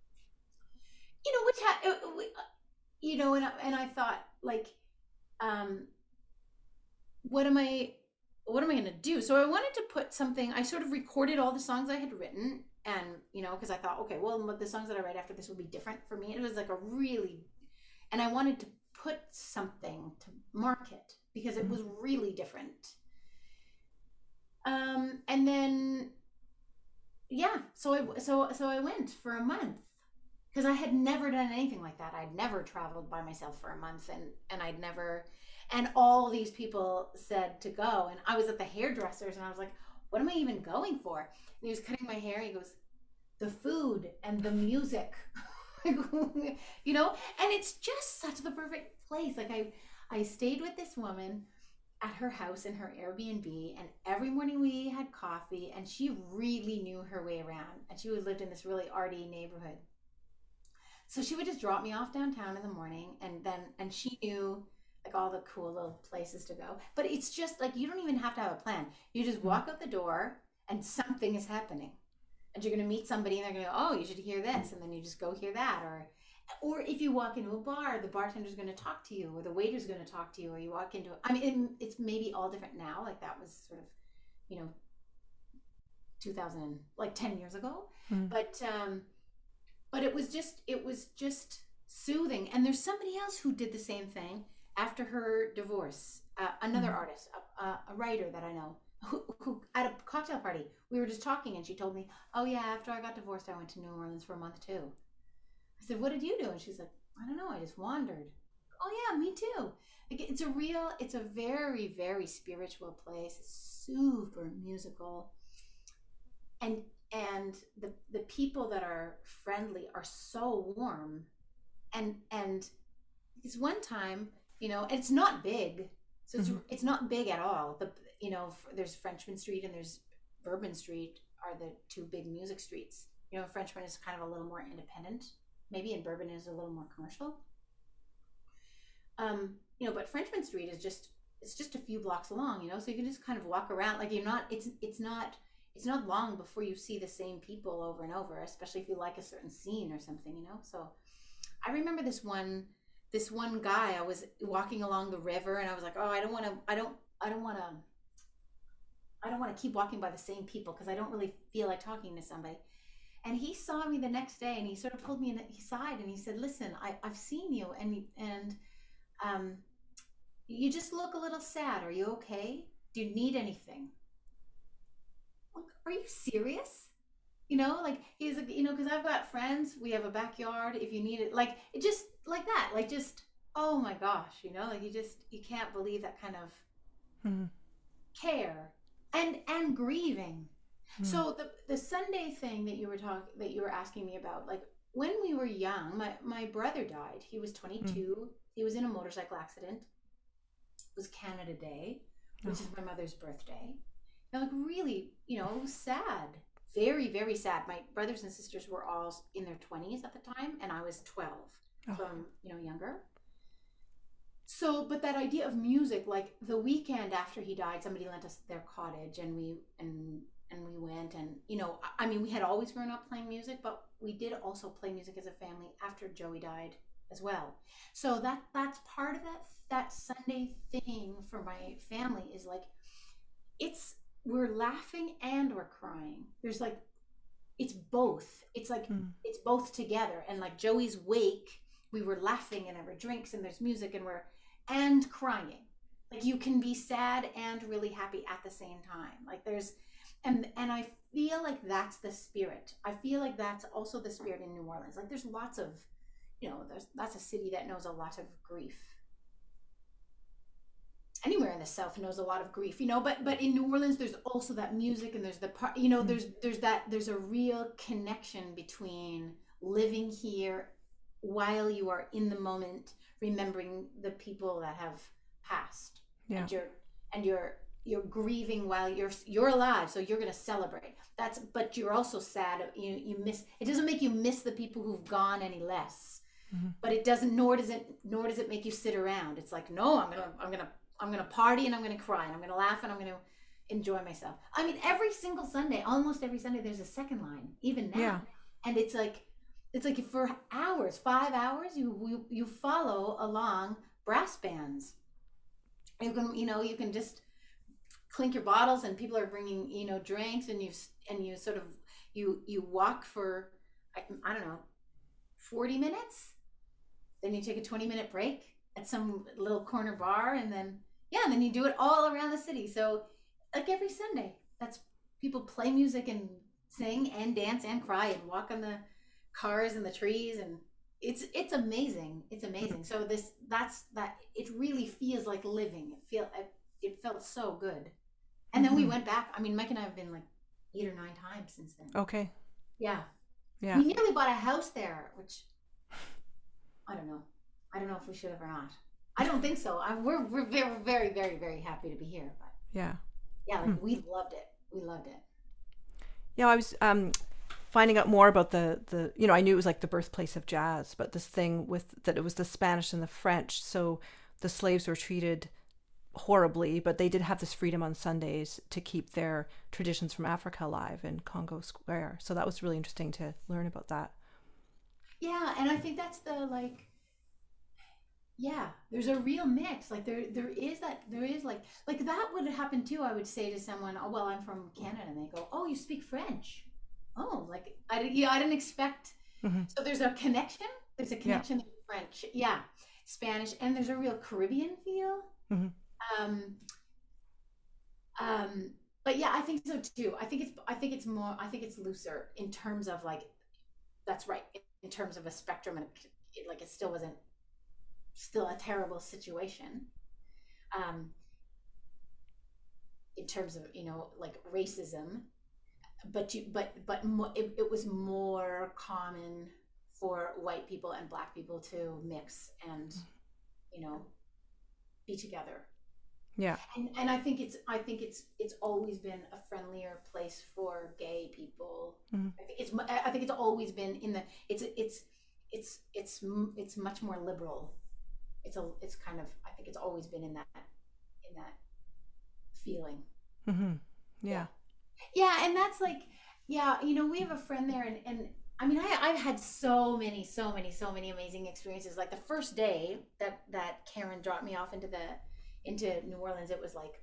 and I thought like, what am I going to do? So I wanted to put something, I sort of recorded all the songs I had written, and, because I thought, okay, well, the songs that I write after this will be different for me. It was like and I wanted to put something to mark it because it was really different. And then, yeah, so I went for a month because I had never done anything like that. I'd never traveled by myself for a month, and I'd never, and all these people said to go, and I was at the hairdresser's, and I was like, what am I even going for? And he was cutting my hair. He goes, the food and the music, and it's just such the perfect place. Like I stayed with this woman at her house in her Airbnb, and every morning we had coffee, and she really knew her way around, and she lived in this really arty neighborhood. So she would just drop me off downtown in the morning, and she knew like all the cool little places to go. But it's just like, you don't even have to have a plan. You just walk out the door and something is happening, and you're going to meet somebody, and they're going to go, oh, you should hear this. And then you just go hear that. Or if you walk into a bar, the bartender's going to talk to you, or the waiter's going to talk to you, or you walk into, it's maybe all different now. Like that was sort of, 2000, like 10 years ago. But it was just soothing. And there's somebody else who did the same thing after her divorce, another artist, a writer that I know, who at a cocktail party, we were just talking, and she told me, oh yeah, after I got divorced, I went to New Orleans for a month too. I said, what did you do? And she's like, I don't know, I just wandered. Oh yeah, me too. Like, it's a very, very spiritual place. It's super musical, and the people that are friendly are so warm. And this one time, it's not big, so it's not big at all. There's Frenchman Street and there's Bourbon Street are the two big music streets. Frenchman is kind of a little more independent, maybe, and Bourbon is a little more commercial. But Frenchman Street is just a few blocks along, so you can just kind of walk around. Like, you're not, it's not long before you see the same people over and over, especially if you like a certain scene or something. So I remember this one guy. I was walking along the river and I was like, oh, I don't want to keep walking by the same people because I don't really feel like talking to somebody. And he saw me the next day and he sort of pulled me aside and he said, listen, I've seen you and you just look a little sad. Are you okay? Do you need anything? Like, are you serious? Like, he's like, because I've got friends, we have a backyard, if you need it, like, it just like that, like, just, oh my gosh, like, you can't believe that kind of care and grieving. So the Sunday thing that you were asking me about, like, when we were young, my brother died. He was 22. He was in a motorcycle accident. It was Canada Day, which is my mother's birthday. And, like, really, it was sad. Very, very sad. My brothers and sisters were all in their 20s at the time, and I was 12. So I'm, younger. So, but that idea of music, like, the weekend after he died, somebody lent us their cottage, and we went, and I mean, we had always grown up playing music, but we did also play music as a family after Joey died as well. So that's part of that Sunday thing for my family, is like, we're laughing and we're crying. There's like, it's both. It's like, it's both together. And like Joey's wake, we were laughing and there were drinks and there's music and crying. Like, you can be sad and really happy at the same time. Like, and I feel like that's the spirit. I feel like that's also the spirit in New Orleans. Like, there's lots of, that's a city that knows a lot of grief. Anywhere in the South knows a lot of grief, but in New Orleans, there's also that music, and there's the part, there's a real connection between living here while you are in the moment, remembering the people that have passed, and you're grieving while you're alive, so you're going to celebrate. But you're also sad. You miss. It doesn't make you miss the people who've gone any less, but it doesn't. Nor does it make you sit around. It's like, no, I'm gonna party and I'm gonna cry and I'm gonna laugh and I'm gonna enjoy myself. I mean, almost every Sunday, there's a second line, even now, and it's like for hours, 5 hours, you follow along brass bands. You can just clink your bottles and people are bringing drinks, and you sort of you walk for, I don't know, 40 minutes, then you take a 20-minute break at some little corner bar, and then you do it all around the city. So, like, every Sunday, that's people play music and sing and dance and cry and walk on the cars and the trees, and it's amazing. It's amazing. So it really feels like living. It felt so good. And then we went back. I mean, Mike and I have been like 8 or 9 times since then. Okay. Yeah. Yeah. We nearly bought a house there, which I don't know. I don't know if we should have or not. I don't think so. We're very, very, very, very happy to be here. But yeah, like, we loved it. We loved it. Yeah, I was finding out more about the I knew it was like the birthplace of jazz, but this thing with that, it was the Spanish and the French. So the slaves were treated horribly, but they did have this freedom on Sundays to keep their traditions from Africa alive in Congo Square. So that was really interesting to learn about that. Yeah, and I think that's there's a real mix. Like, there is like that would happen too. I would say to someone, oh, well, I'm from Canada, and they go, oh, you speak French. Oh, like, I didn't expect. So there's a connection. There's a connection to French. Yeah. Spanish, and there's a real Caribbean feel. But yeah, I think so too. I think it's looser in terms of, like, that's right, in terms of a spectrum, and like, it still wasn't still a terrible situation, in terms of, you know, like racism, but it was more common for white people and black people to mix and, you know, be together. Yeah. And I think it's always been a friendlier place for gay people. I think it's always been in the it's much more liberal. It's kind of, I think it's always been in that feeling. Yeah. Yeah, and that's like, yeah, you know, we have a friend there, and I mean, I've had so many amazing experiences. Like the first day that Karen dropped me off into New Orleans, it was like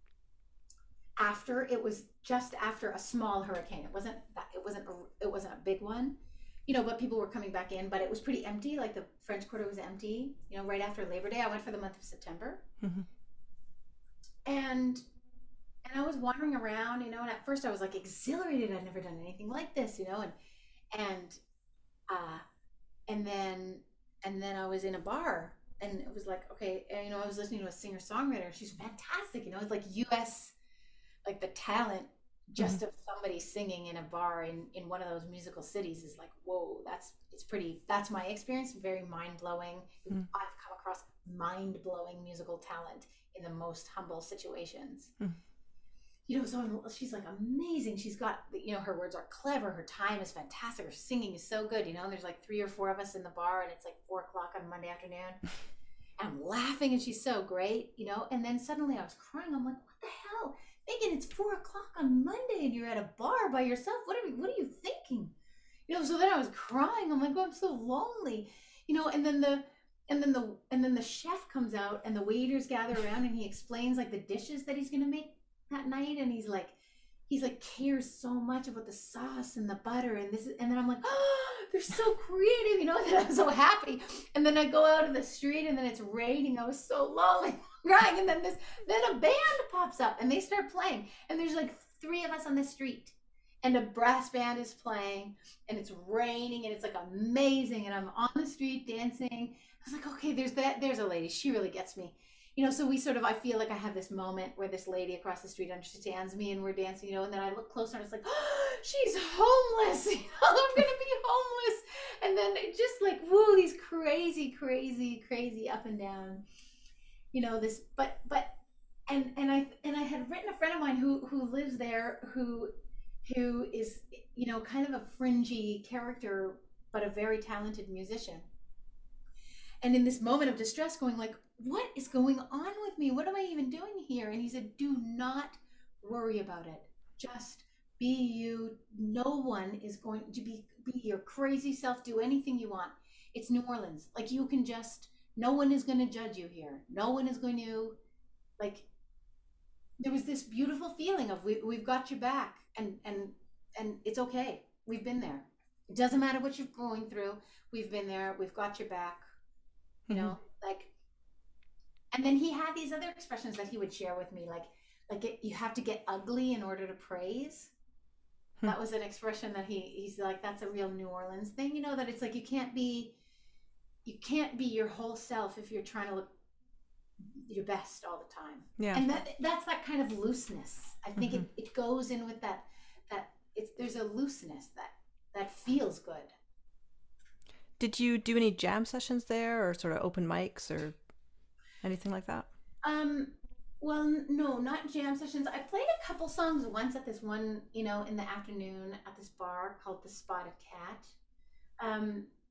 just after a small hurricane. It wasn't a big one, you know, but people were coming back in, but it was pretty empty. Like the French Quarter was empty, you know, right after Labor Day. I went for the month of September. And I was wandering around, you know, and at first I was like exhilarated. I'd never done anything like this, you know, and then I was in a bar, and it was like, okay, and, you know, I was listening to a singer-songwriter. She's fantastic, you know, it's like US, like the talent just of somebody singing in a bar in one of those musical cities is like, whoa, that's my experience, very mind-blowing. I've come across mind-blowing musical talent in the most humble situations. You know, so she's like amazing. She's got, you know, her words are clever. Her time is fantastic. Her singing is so good, you know, and there's like 3 or 4 of us in the bar, and it's like 4 o'clock on Monday afternoon. And I'm laughing, and she's so great, you know, and then suddenly I was crying. I'm like, what the hell? Megan, it's 4 o'clock on Monday and you're at a bar by yourself. What are you thinking? You know, so then I was crying. I'm like, oh, I'm so lonely, you know, and then the chef comes out, and the waiters gather around, and he explains like the dishes that he's going to make that night, and he's like cares so much about the sauce and the butter and this, and then I'm like, oh, they're so creative, you know, and then I'm so happy, and then I go out in the street, and then it's raining. I was so lonely, crying, and then a band pops up, and they start playing, and there's like 3 of us on the street, and a brass band is playing, and it's raining, and it's like amazing, and I'm on the street dancing. I was like, okay, there's a lady, she really gets me. You know, so I feel like I have this moment where this lady across the street understands me, and we're dancing, you know, and then I look closer, and it's like, oh, she's homeless, you know, I'm going to be homeless. And then it just like, woo, these crazy up and down, you know, this, and I had written a friend of mine who lives there, who is, you know, kind of a fringy character, but a very talented musician. And in this moment of distress, going like, what is going on with me? What am I even doing here? And he said, do not worry about it. Just be you. No one is going to be your crazy self. Do anything you want. It's New Orleans. Like, you can just, no one is going to judge you here. No one is going to, like, there was this beautiful feeling of we've got your back, and it's okay. We've been there. It doesn't matter what you're going through. We've been there. We've got your back. You know, like, and then he had these other expressions that he would share with me, you have to get ugly in order to praise. That was an expression that he's like, that's a real New Orleans thing, you know, that it's like, you can't be your whole self if you're trying to look your best all the time. Yeah. And that's that kind of looseness. I think it goes in with that there's a looseness that feels good. Did you do any jam sessions there, or sort of open mics or anything like that? Well, no, not jam sessions. I played a couple songs once at this one, you know, in the afternoon at this bar called the Spotted Cat.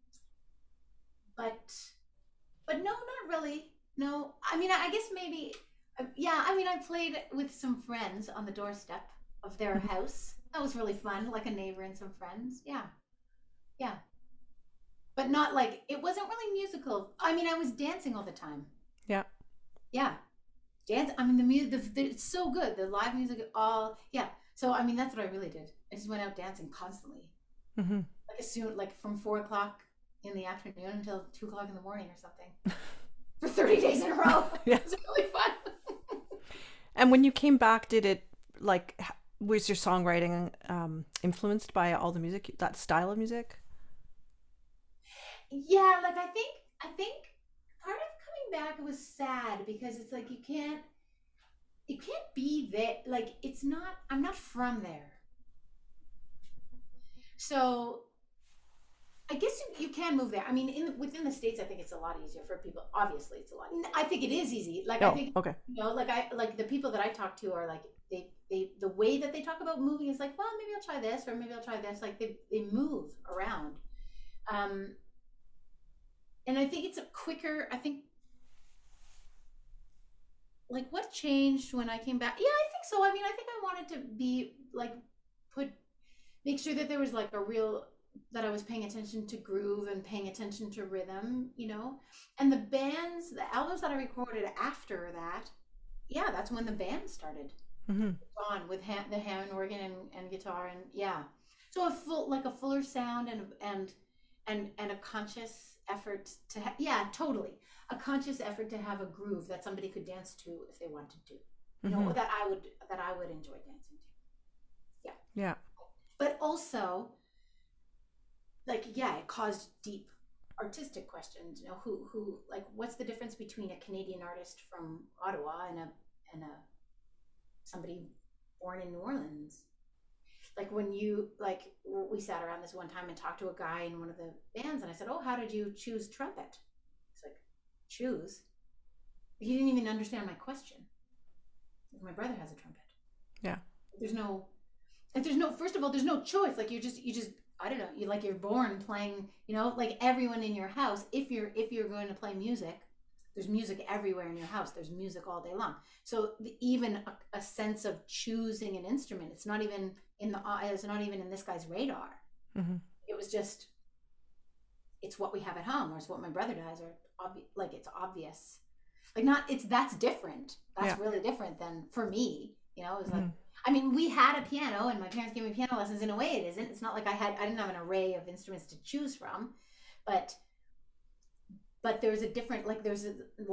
But no, not really. No, I mean, I guess maybe, yeah, I mean, I played with some friends on the doorstep of their house. That was really fun, like a neighbor and some friends. Yeah. Yeah. But not like, it wasn't really musical. I mean, I was dancing all the time. Yeah. Yeah. Dance. I mean, the music, it's so good. The live music, all, yeah. So, I mean, that's what I really did. I just went out dancing constantly. Like from 4 o'clock in the afternoon until 2 o'clock in the morning or something. For 30 days in a row. Yeah. It was really fun. And when you came back, did it, like, was your songwriting influenced by all the music, that style of music? Yeah, like I think part of back, it was sad because it's like you can't be there. Like it's not. I'm not from there, so I guess you can move there. I mean, within the States, I think it's a lot easier for people. Obviously, it's a lot. I think it is easy. Like I think, okay. Like the people that I talk to are like the way that they talk about moving is like, well, maybe I'll try this or maybe I'll try this. Like they move around, and I think it's a quicker. I think like what changed when I came back. Yeah, I think so. I mean, I think I wanted to be like make sure that there was like a real that I was paying attention to groove and paying attention to rhythm, and the albums that I recorded after that, yeah, that's when the band started on with the Hammond organ and guitar, and yeah, so a fuller sound and a conscious effort to totally a conscious effort to have a groove that somebody could dance to if they wanted to, that I would enjoy dancing to, yeah, but also. Like, yeah, it caused deep artistic questions. Who like, what's the difference between a Canadian artist from Ottawa and a somebody born in New Orleans? Like when we sat around this one time and talked to a guy in one of the bands, and I said, "Oh, how did you choose trumpet?" He's like, "Choose?" He didn't even understand my question. My brother has a trumpet. Yeah. There's no. First of all, there's no choice. Like you just. I don't know. You're born playing. Like everyone in your house. If you're going to play music, there's music everywhere in your house. There's music all day long. So even a sense of choosing an instrument, it's not even in this guy's radar. Mm-hmm. It was just, it's what we have at home, or it's what my brother does, or it's obvious. That's different. That's really different than for me. It was like. I mean, we had a piano, and my parents gave me piano lessons. In a way, it isn't. It's not like I didn't have an array of instruments to choose from, but there's a different, there's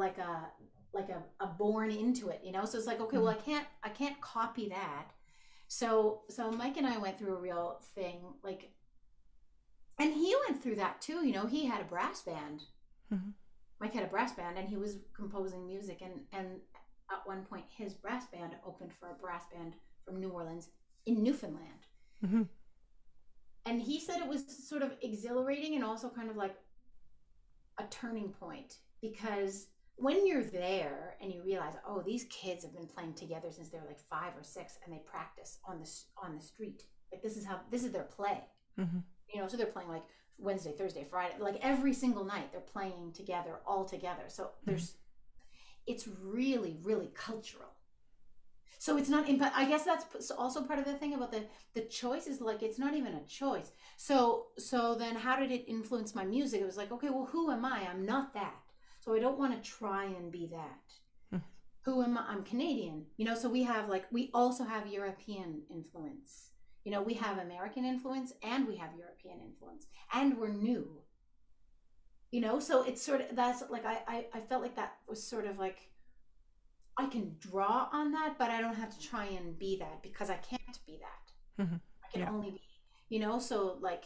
a born into it, So it's like, okay, well, I can't copy that. So Mike and I went through a real thing, and he went through that too. He had a brass band. Mm-hmm. Mike had a brass band, and he was composing music, and at one point, his brass band opened for a brass band from New Orleans in Newfoundland. Mm-hmm. And he said it was sort of exhilarating and also kind of like a turning point, because when you're there and you realize, oh, these kids have been playing together since they were like 5 or 6, and they practice on the street. Like this is their play. Mm-hmm. So they're playing like Wednesday, Thursday, Friday, like every single night they're playing together, all together. So it's really, really cultural. So it's not, I guess that's also part of the thing about the choice is like, it's not even a choice. So then how did it influence my music? It was like, okay, well, who am I? I'm not that. So I don't want to try and be that. Who am I? I'm Canadian, so we also have European influence. We have American influence and we have European influence, and we're new, so it's sort of, that's like, I felt like that was sort of like, I can draw on that, but I don't have to try and be that, because I can't be that. Mm-hmm. I can only be, so like,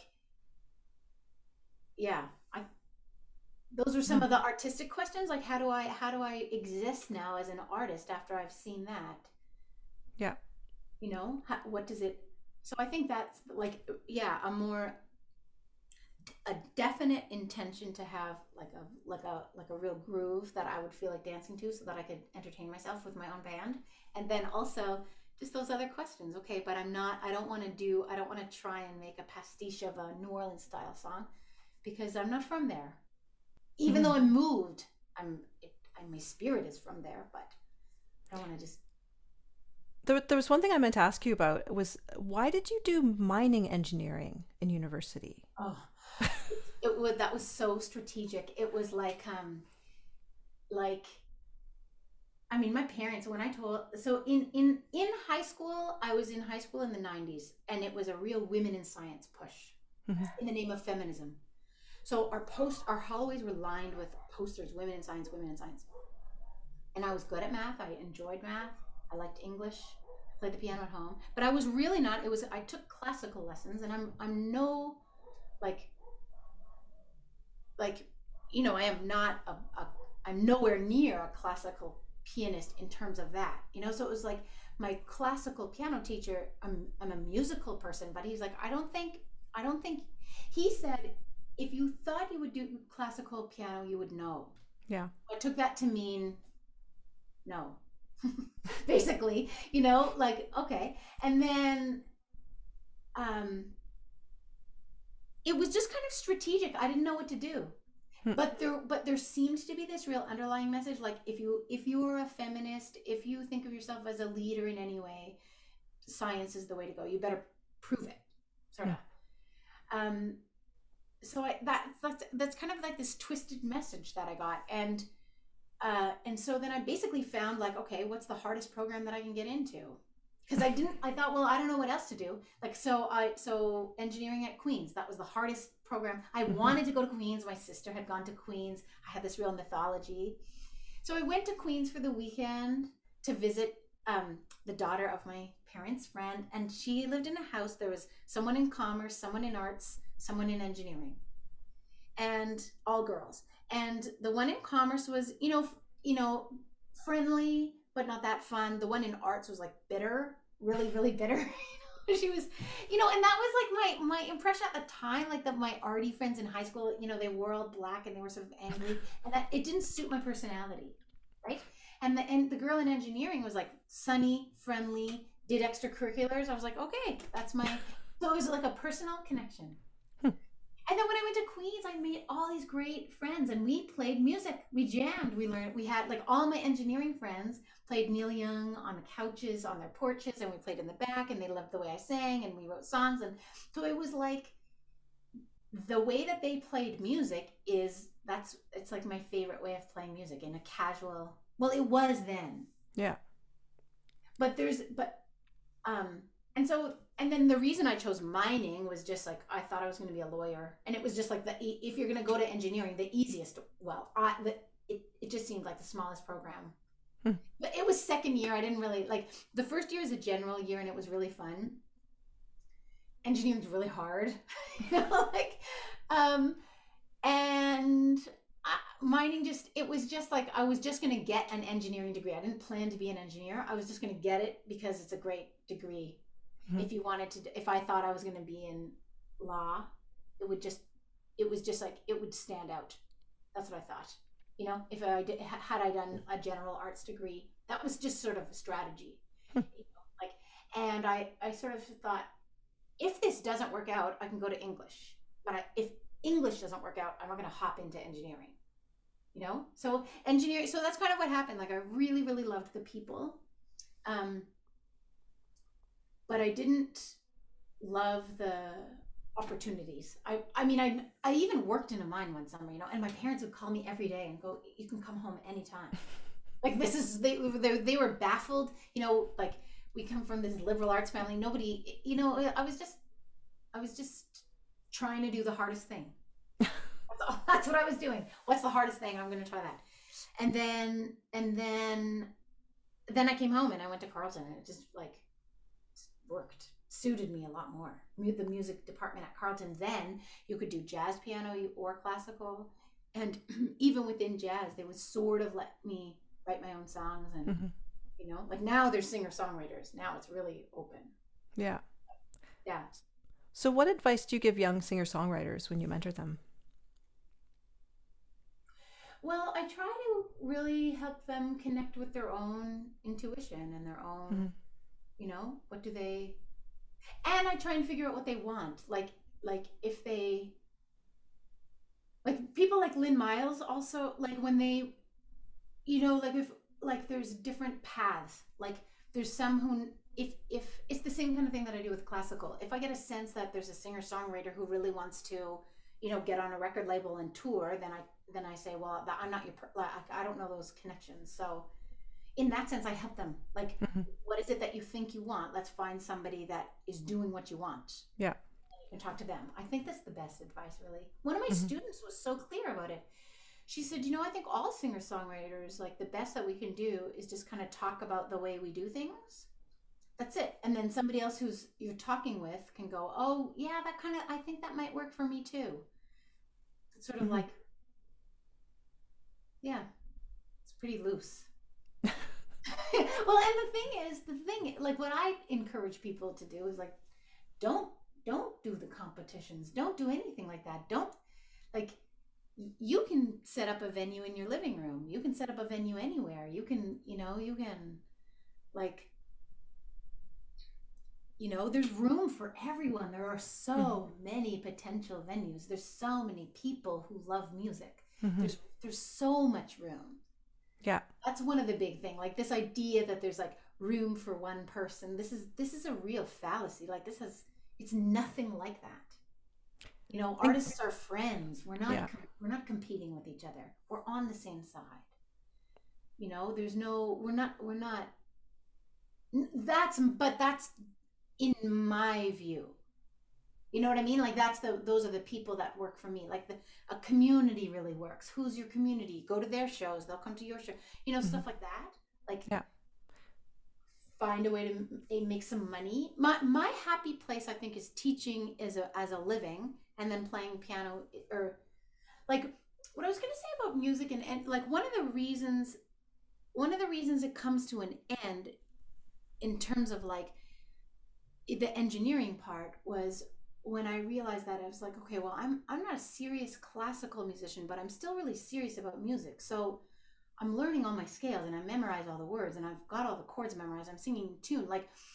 yeah, those are some of the artistic questions. Like, how do I exist now as an artist after I've seen that? Yeah. What does it, so I think that's like, yeah, a definite intention to have like a real groove that I would feel like dancing to, so that I could entertain myself with my own band. And then also just those other questions. Okay, but I don't want to try and make a pastiche of a New Orleans style song, because I'm not from there. Even though I moved, my spirit is from there, but I don't want to just. There was one thing I meant to ask you about, was why did you do mining engineering in university? Oh, that was so strategic. It was like I mean, my parents, when I told, so in high school, I was in high school in the 90s, and it was a real women in science push in the name of feminism. So our hallways were lined with posters, women in science, women in science. And I was good at math. I enjoyed math. I liked English. I played the piano at home. But I was really not, I took classical lessons, and I'm no, I am not I'm nowhere near a classical pianist in terms of that, so it was like my classical piano teacher, I'm a musical person, but he's like, I don't think he said, if you thought you would do classical piano, you would know. Yeah. I took that to mean no. Basically, like, okay. And then it was just kind of strategic. I didn't know what to do. But there seemed to be this real underlying message, like if you are a feminist, if you think of yourself as a leader in any way, science is the way to go. You better prove it, sort of. So that's kind of like this twisted message that I got, and so then I basically found, like, okay, what's the hardest program that I can get into? Because I thought, well, I don't know what else to do. Like, so engineering at Queen's, that was the hardest program. I wanted to go to Queen's. My sister had gone to Queen's. I had this real mythology. So I went to Queen's for the weekend to visit the daughter of my parents' friend. And she lived in a house. There was someone in commerce, someone in arts, someone in engineering, and all girls. And the one in commerce was, friendly, but not that fun. The one in arts was like bitter, really, really bitter. She was, and that was like my impression at the time, like that my arty friends in high school, they wore all black and they were sort of angry, and that it didn't suit my personality, right? And the girl in engineering was like sunny, friendly, did extracurriculars. I was like, okay, so it was like a personal connection. And then when I went to Queen's, I made all these great friends, and we played music. We jammed. We learned. We had, like, all my engineering friends played Neil Young on the couches, on their porches, and we played in the back, and they loved the way I sang, and we wrote songs. And so it was like the way that they played music it's like my favorite way of playing music in a casual. Well, it was then. Yeah. And then the reason I chose mining was just like, I thought I was going to be a lawyer, and it was just like if you're going to go to engineering, the easiest. Well, it just seemed like the smallest program. But it was second year. I didn't really like the first year is a general year, and it was really fun. Engineering's really hard, and mining it was just like I was just going to get an engineering degree. I didn't plan to be an engineer. I was just going to get it because it's a great degree. If I thought I was going to be in law, it was just like, it would stand out. That's what I thought. If had I done a general arts degree, that was just sort of a strategy. And I sort of thought, if this doesn't work out, I can go to English. But if English doesn't work out, I'm not going to hop into engineering. So engineering. So that's kind of what happened. Like, I really, really loved the people. But I didn't love the opportunities. I mean, I even worked in a mine one summer, and my parents would call me every day and go, you can come home anytime. Like, they were baffled, like, we come from this liberal arts family. Nobody, I was just trying to do the hardest thing. That's what I was doing. What's the hardest thing? I'm going to try that. And then I came home and I went to Carleton, and it just suited me a lot more. The music department at Carleton, then you could do jazz piano or classical, and even within jazz they would sort of let me write my own songs, and like now there's singer-songwriters. Now it's really open. Yeah. Yeah. So what advice do you give young singer-songwriters when you mentor them? Well, I try to really help them connect with their own intuition and their own what do they, and I try and figure out what they want. Like if they, like people like Lynn Miles also, like when they, if there's different paths. Like there's some who, if it's the same kind of thing that I do with classical. If I get a sense that there's a singer-songwriter who really wants to, get on a record label and tour, then I say, well, I'm not your, I don't know those connections. So in that sense, I help them. Like, what is it that you think you want? Let's find somebody that is doing what you want. Yeah. And you can talk to them. I think that's the best advice, really. One of my students was so clear about it. She said, I think all singer-songwriters, like, the best that we can do is just kind of talk about the way we do things. That's it. And then somebody else who's you're talking with can go, oh, yeah, I think that might work for me too. It's sort of like, yeah. pretty loose. Well, and the thing, like what I encourage people to do is like, don't do the competitions. Don't do anything like that. Don't, like, you can set up a venue in your living room. You can set up a venue anywhere. You can, like, there's room for everyone. There are so many potential venues. There's so many people who love music. There's so much room. Yeah. That's one of the big things. Like this idea that there's like room for one person. This is a real fallacy. Like it's nothing like that. Artists are friends. We're not competing with each other. We're on the same side. We're not that's in my view. You know what I mean? Like those are the people that work for me. Like a community really works. Who's your community? Go to their shows. They'll come to your show. Stuff like that. Like, find a way to make some money. My happy place, I think, is teaching as a living, and then playing piano, or like what I was going to say about music, and like one of the reasons it comes to an end in terms of like the engineering part was when I realized that I was like, okay, well, I'm not a serious classical musician, but I'm still really serious about music. So I'm learning all my scales, and I memorize all the words, and I've got all the chords memorized. I'm singing in tune.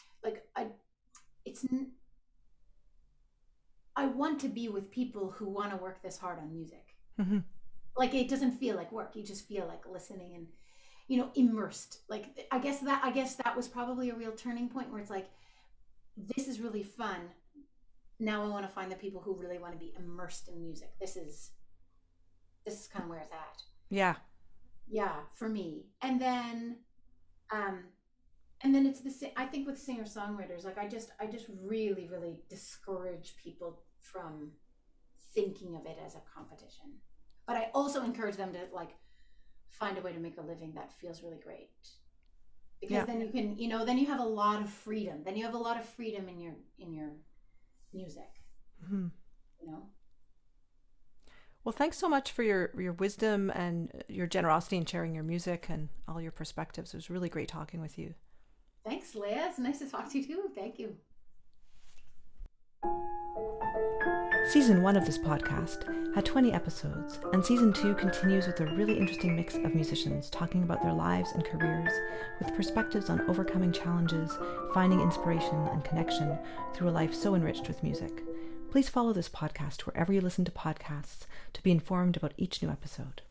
I want to be with people who want to work this hard on music. Like, it doesn't feel like work. You just feel like listening and, immersed. Like, I guess that was probably a real turning point where it's like, this is really fun. Now I want to find the people who really want to be immersed in music. This is kind of where it's at. Yeah, for me. And then it's the same. I think with singer-songwriters, like I just really, really discourage people from thinking of it as a competition. But I also encourage them to like find a way to make a living that feels really great. Because then you can, then you have a lot of freedom. Then you have a lot of freedom in your music. Well, thanks so much for your wisdom and your generosity in sharing your music and all your perspectives. It was really great talking with you. Thanks, Leah. It's nice to talk to you too. Thank you. Season 1 of this podcast had 20 episodes, and Season 2 continues with a really interesting mix of musicians talking about their lives and careers with perspectives on overcoming challenges, finding inspiration and connection through a life so enriched with music. Please follow this podcast wherever you listen to podcasts to be informed about each new episode.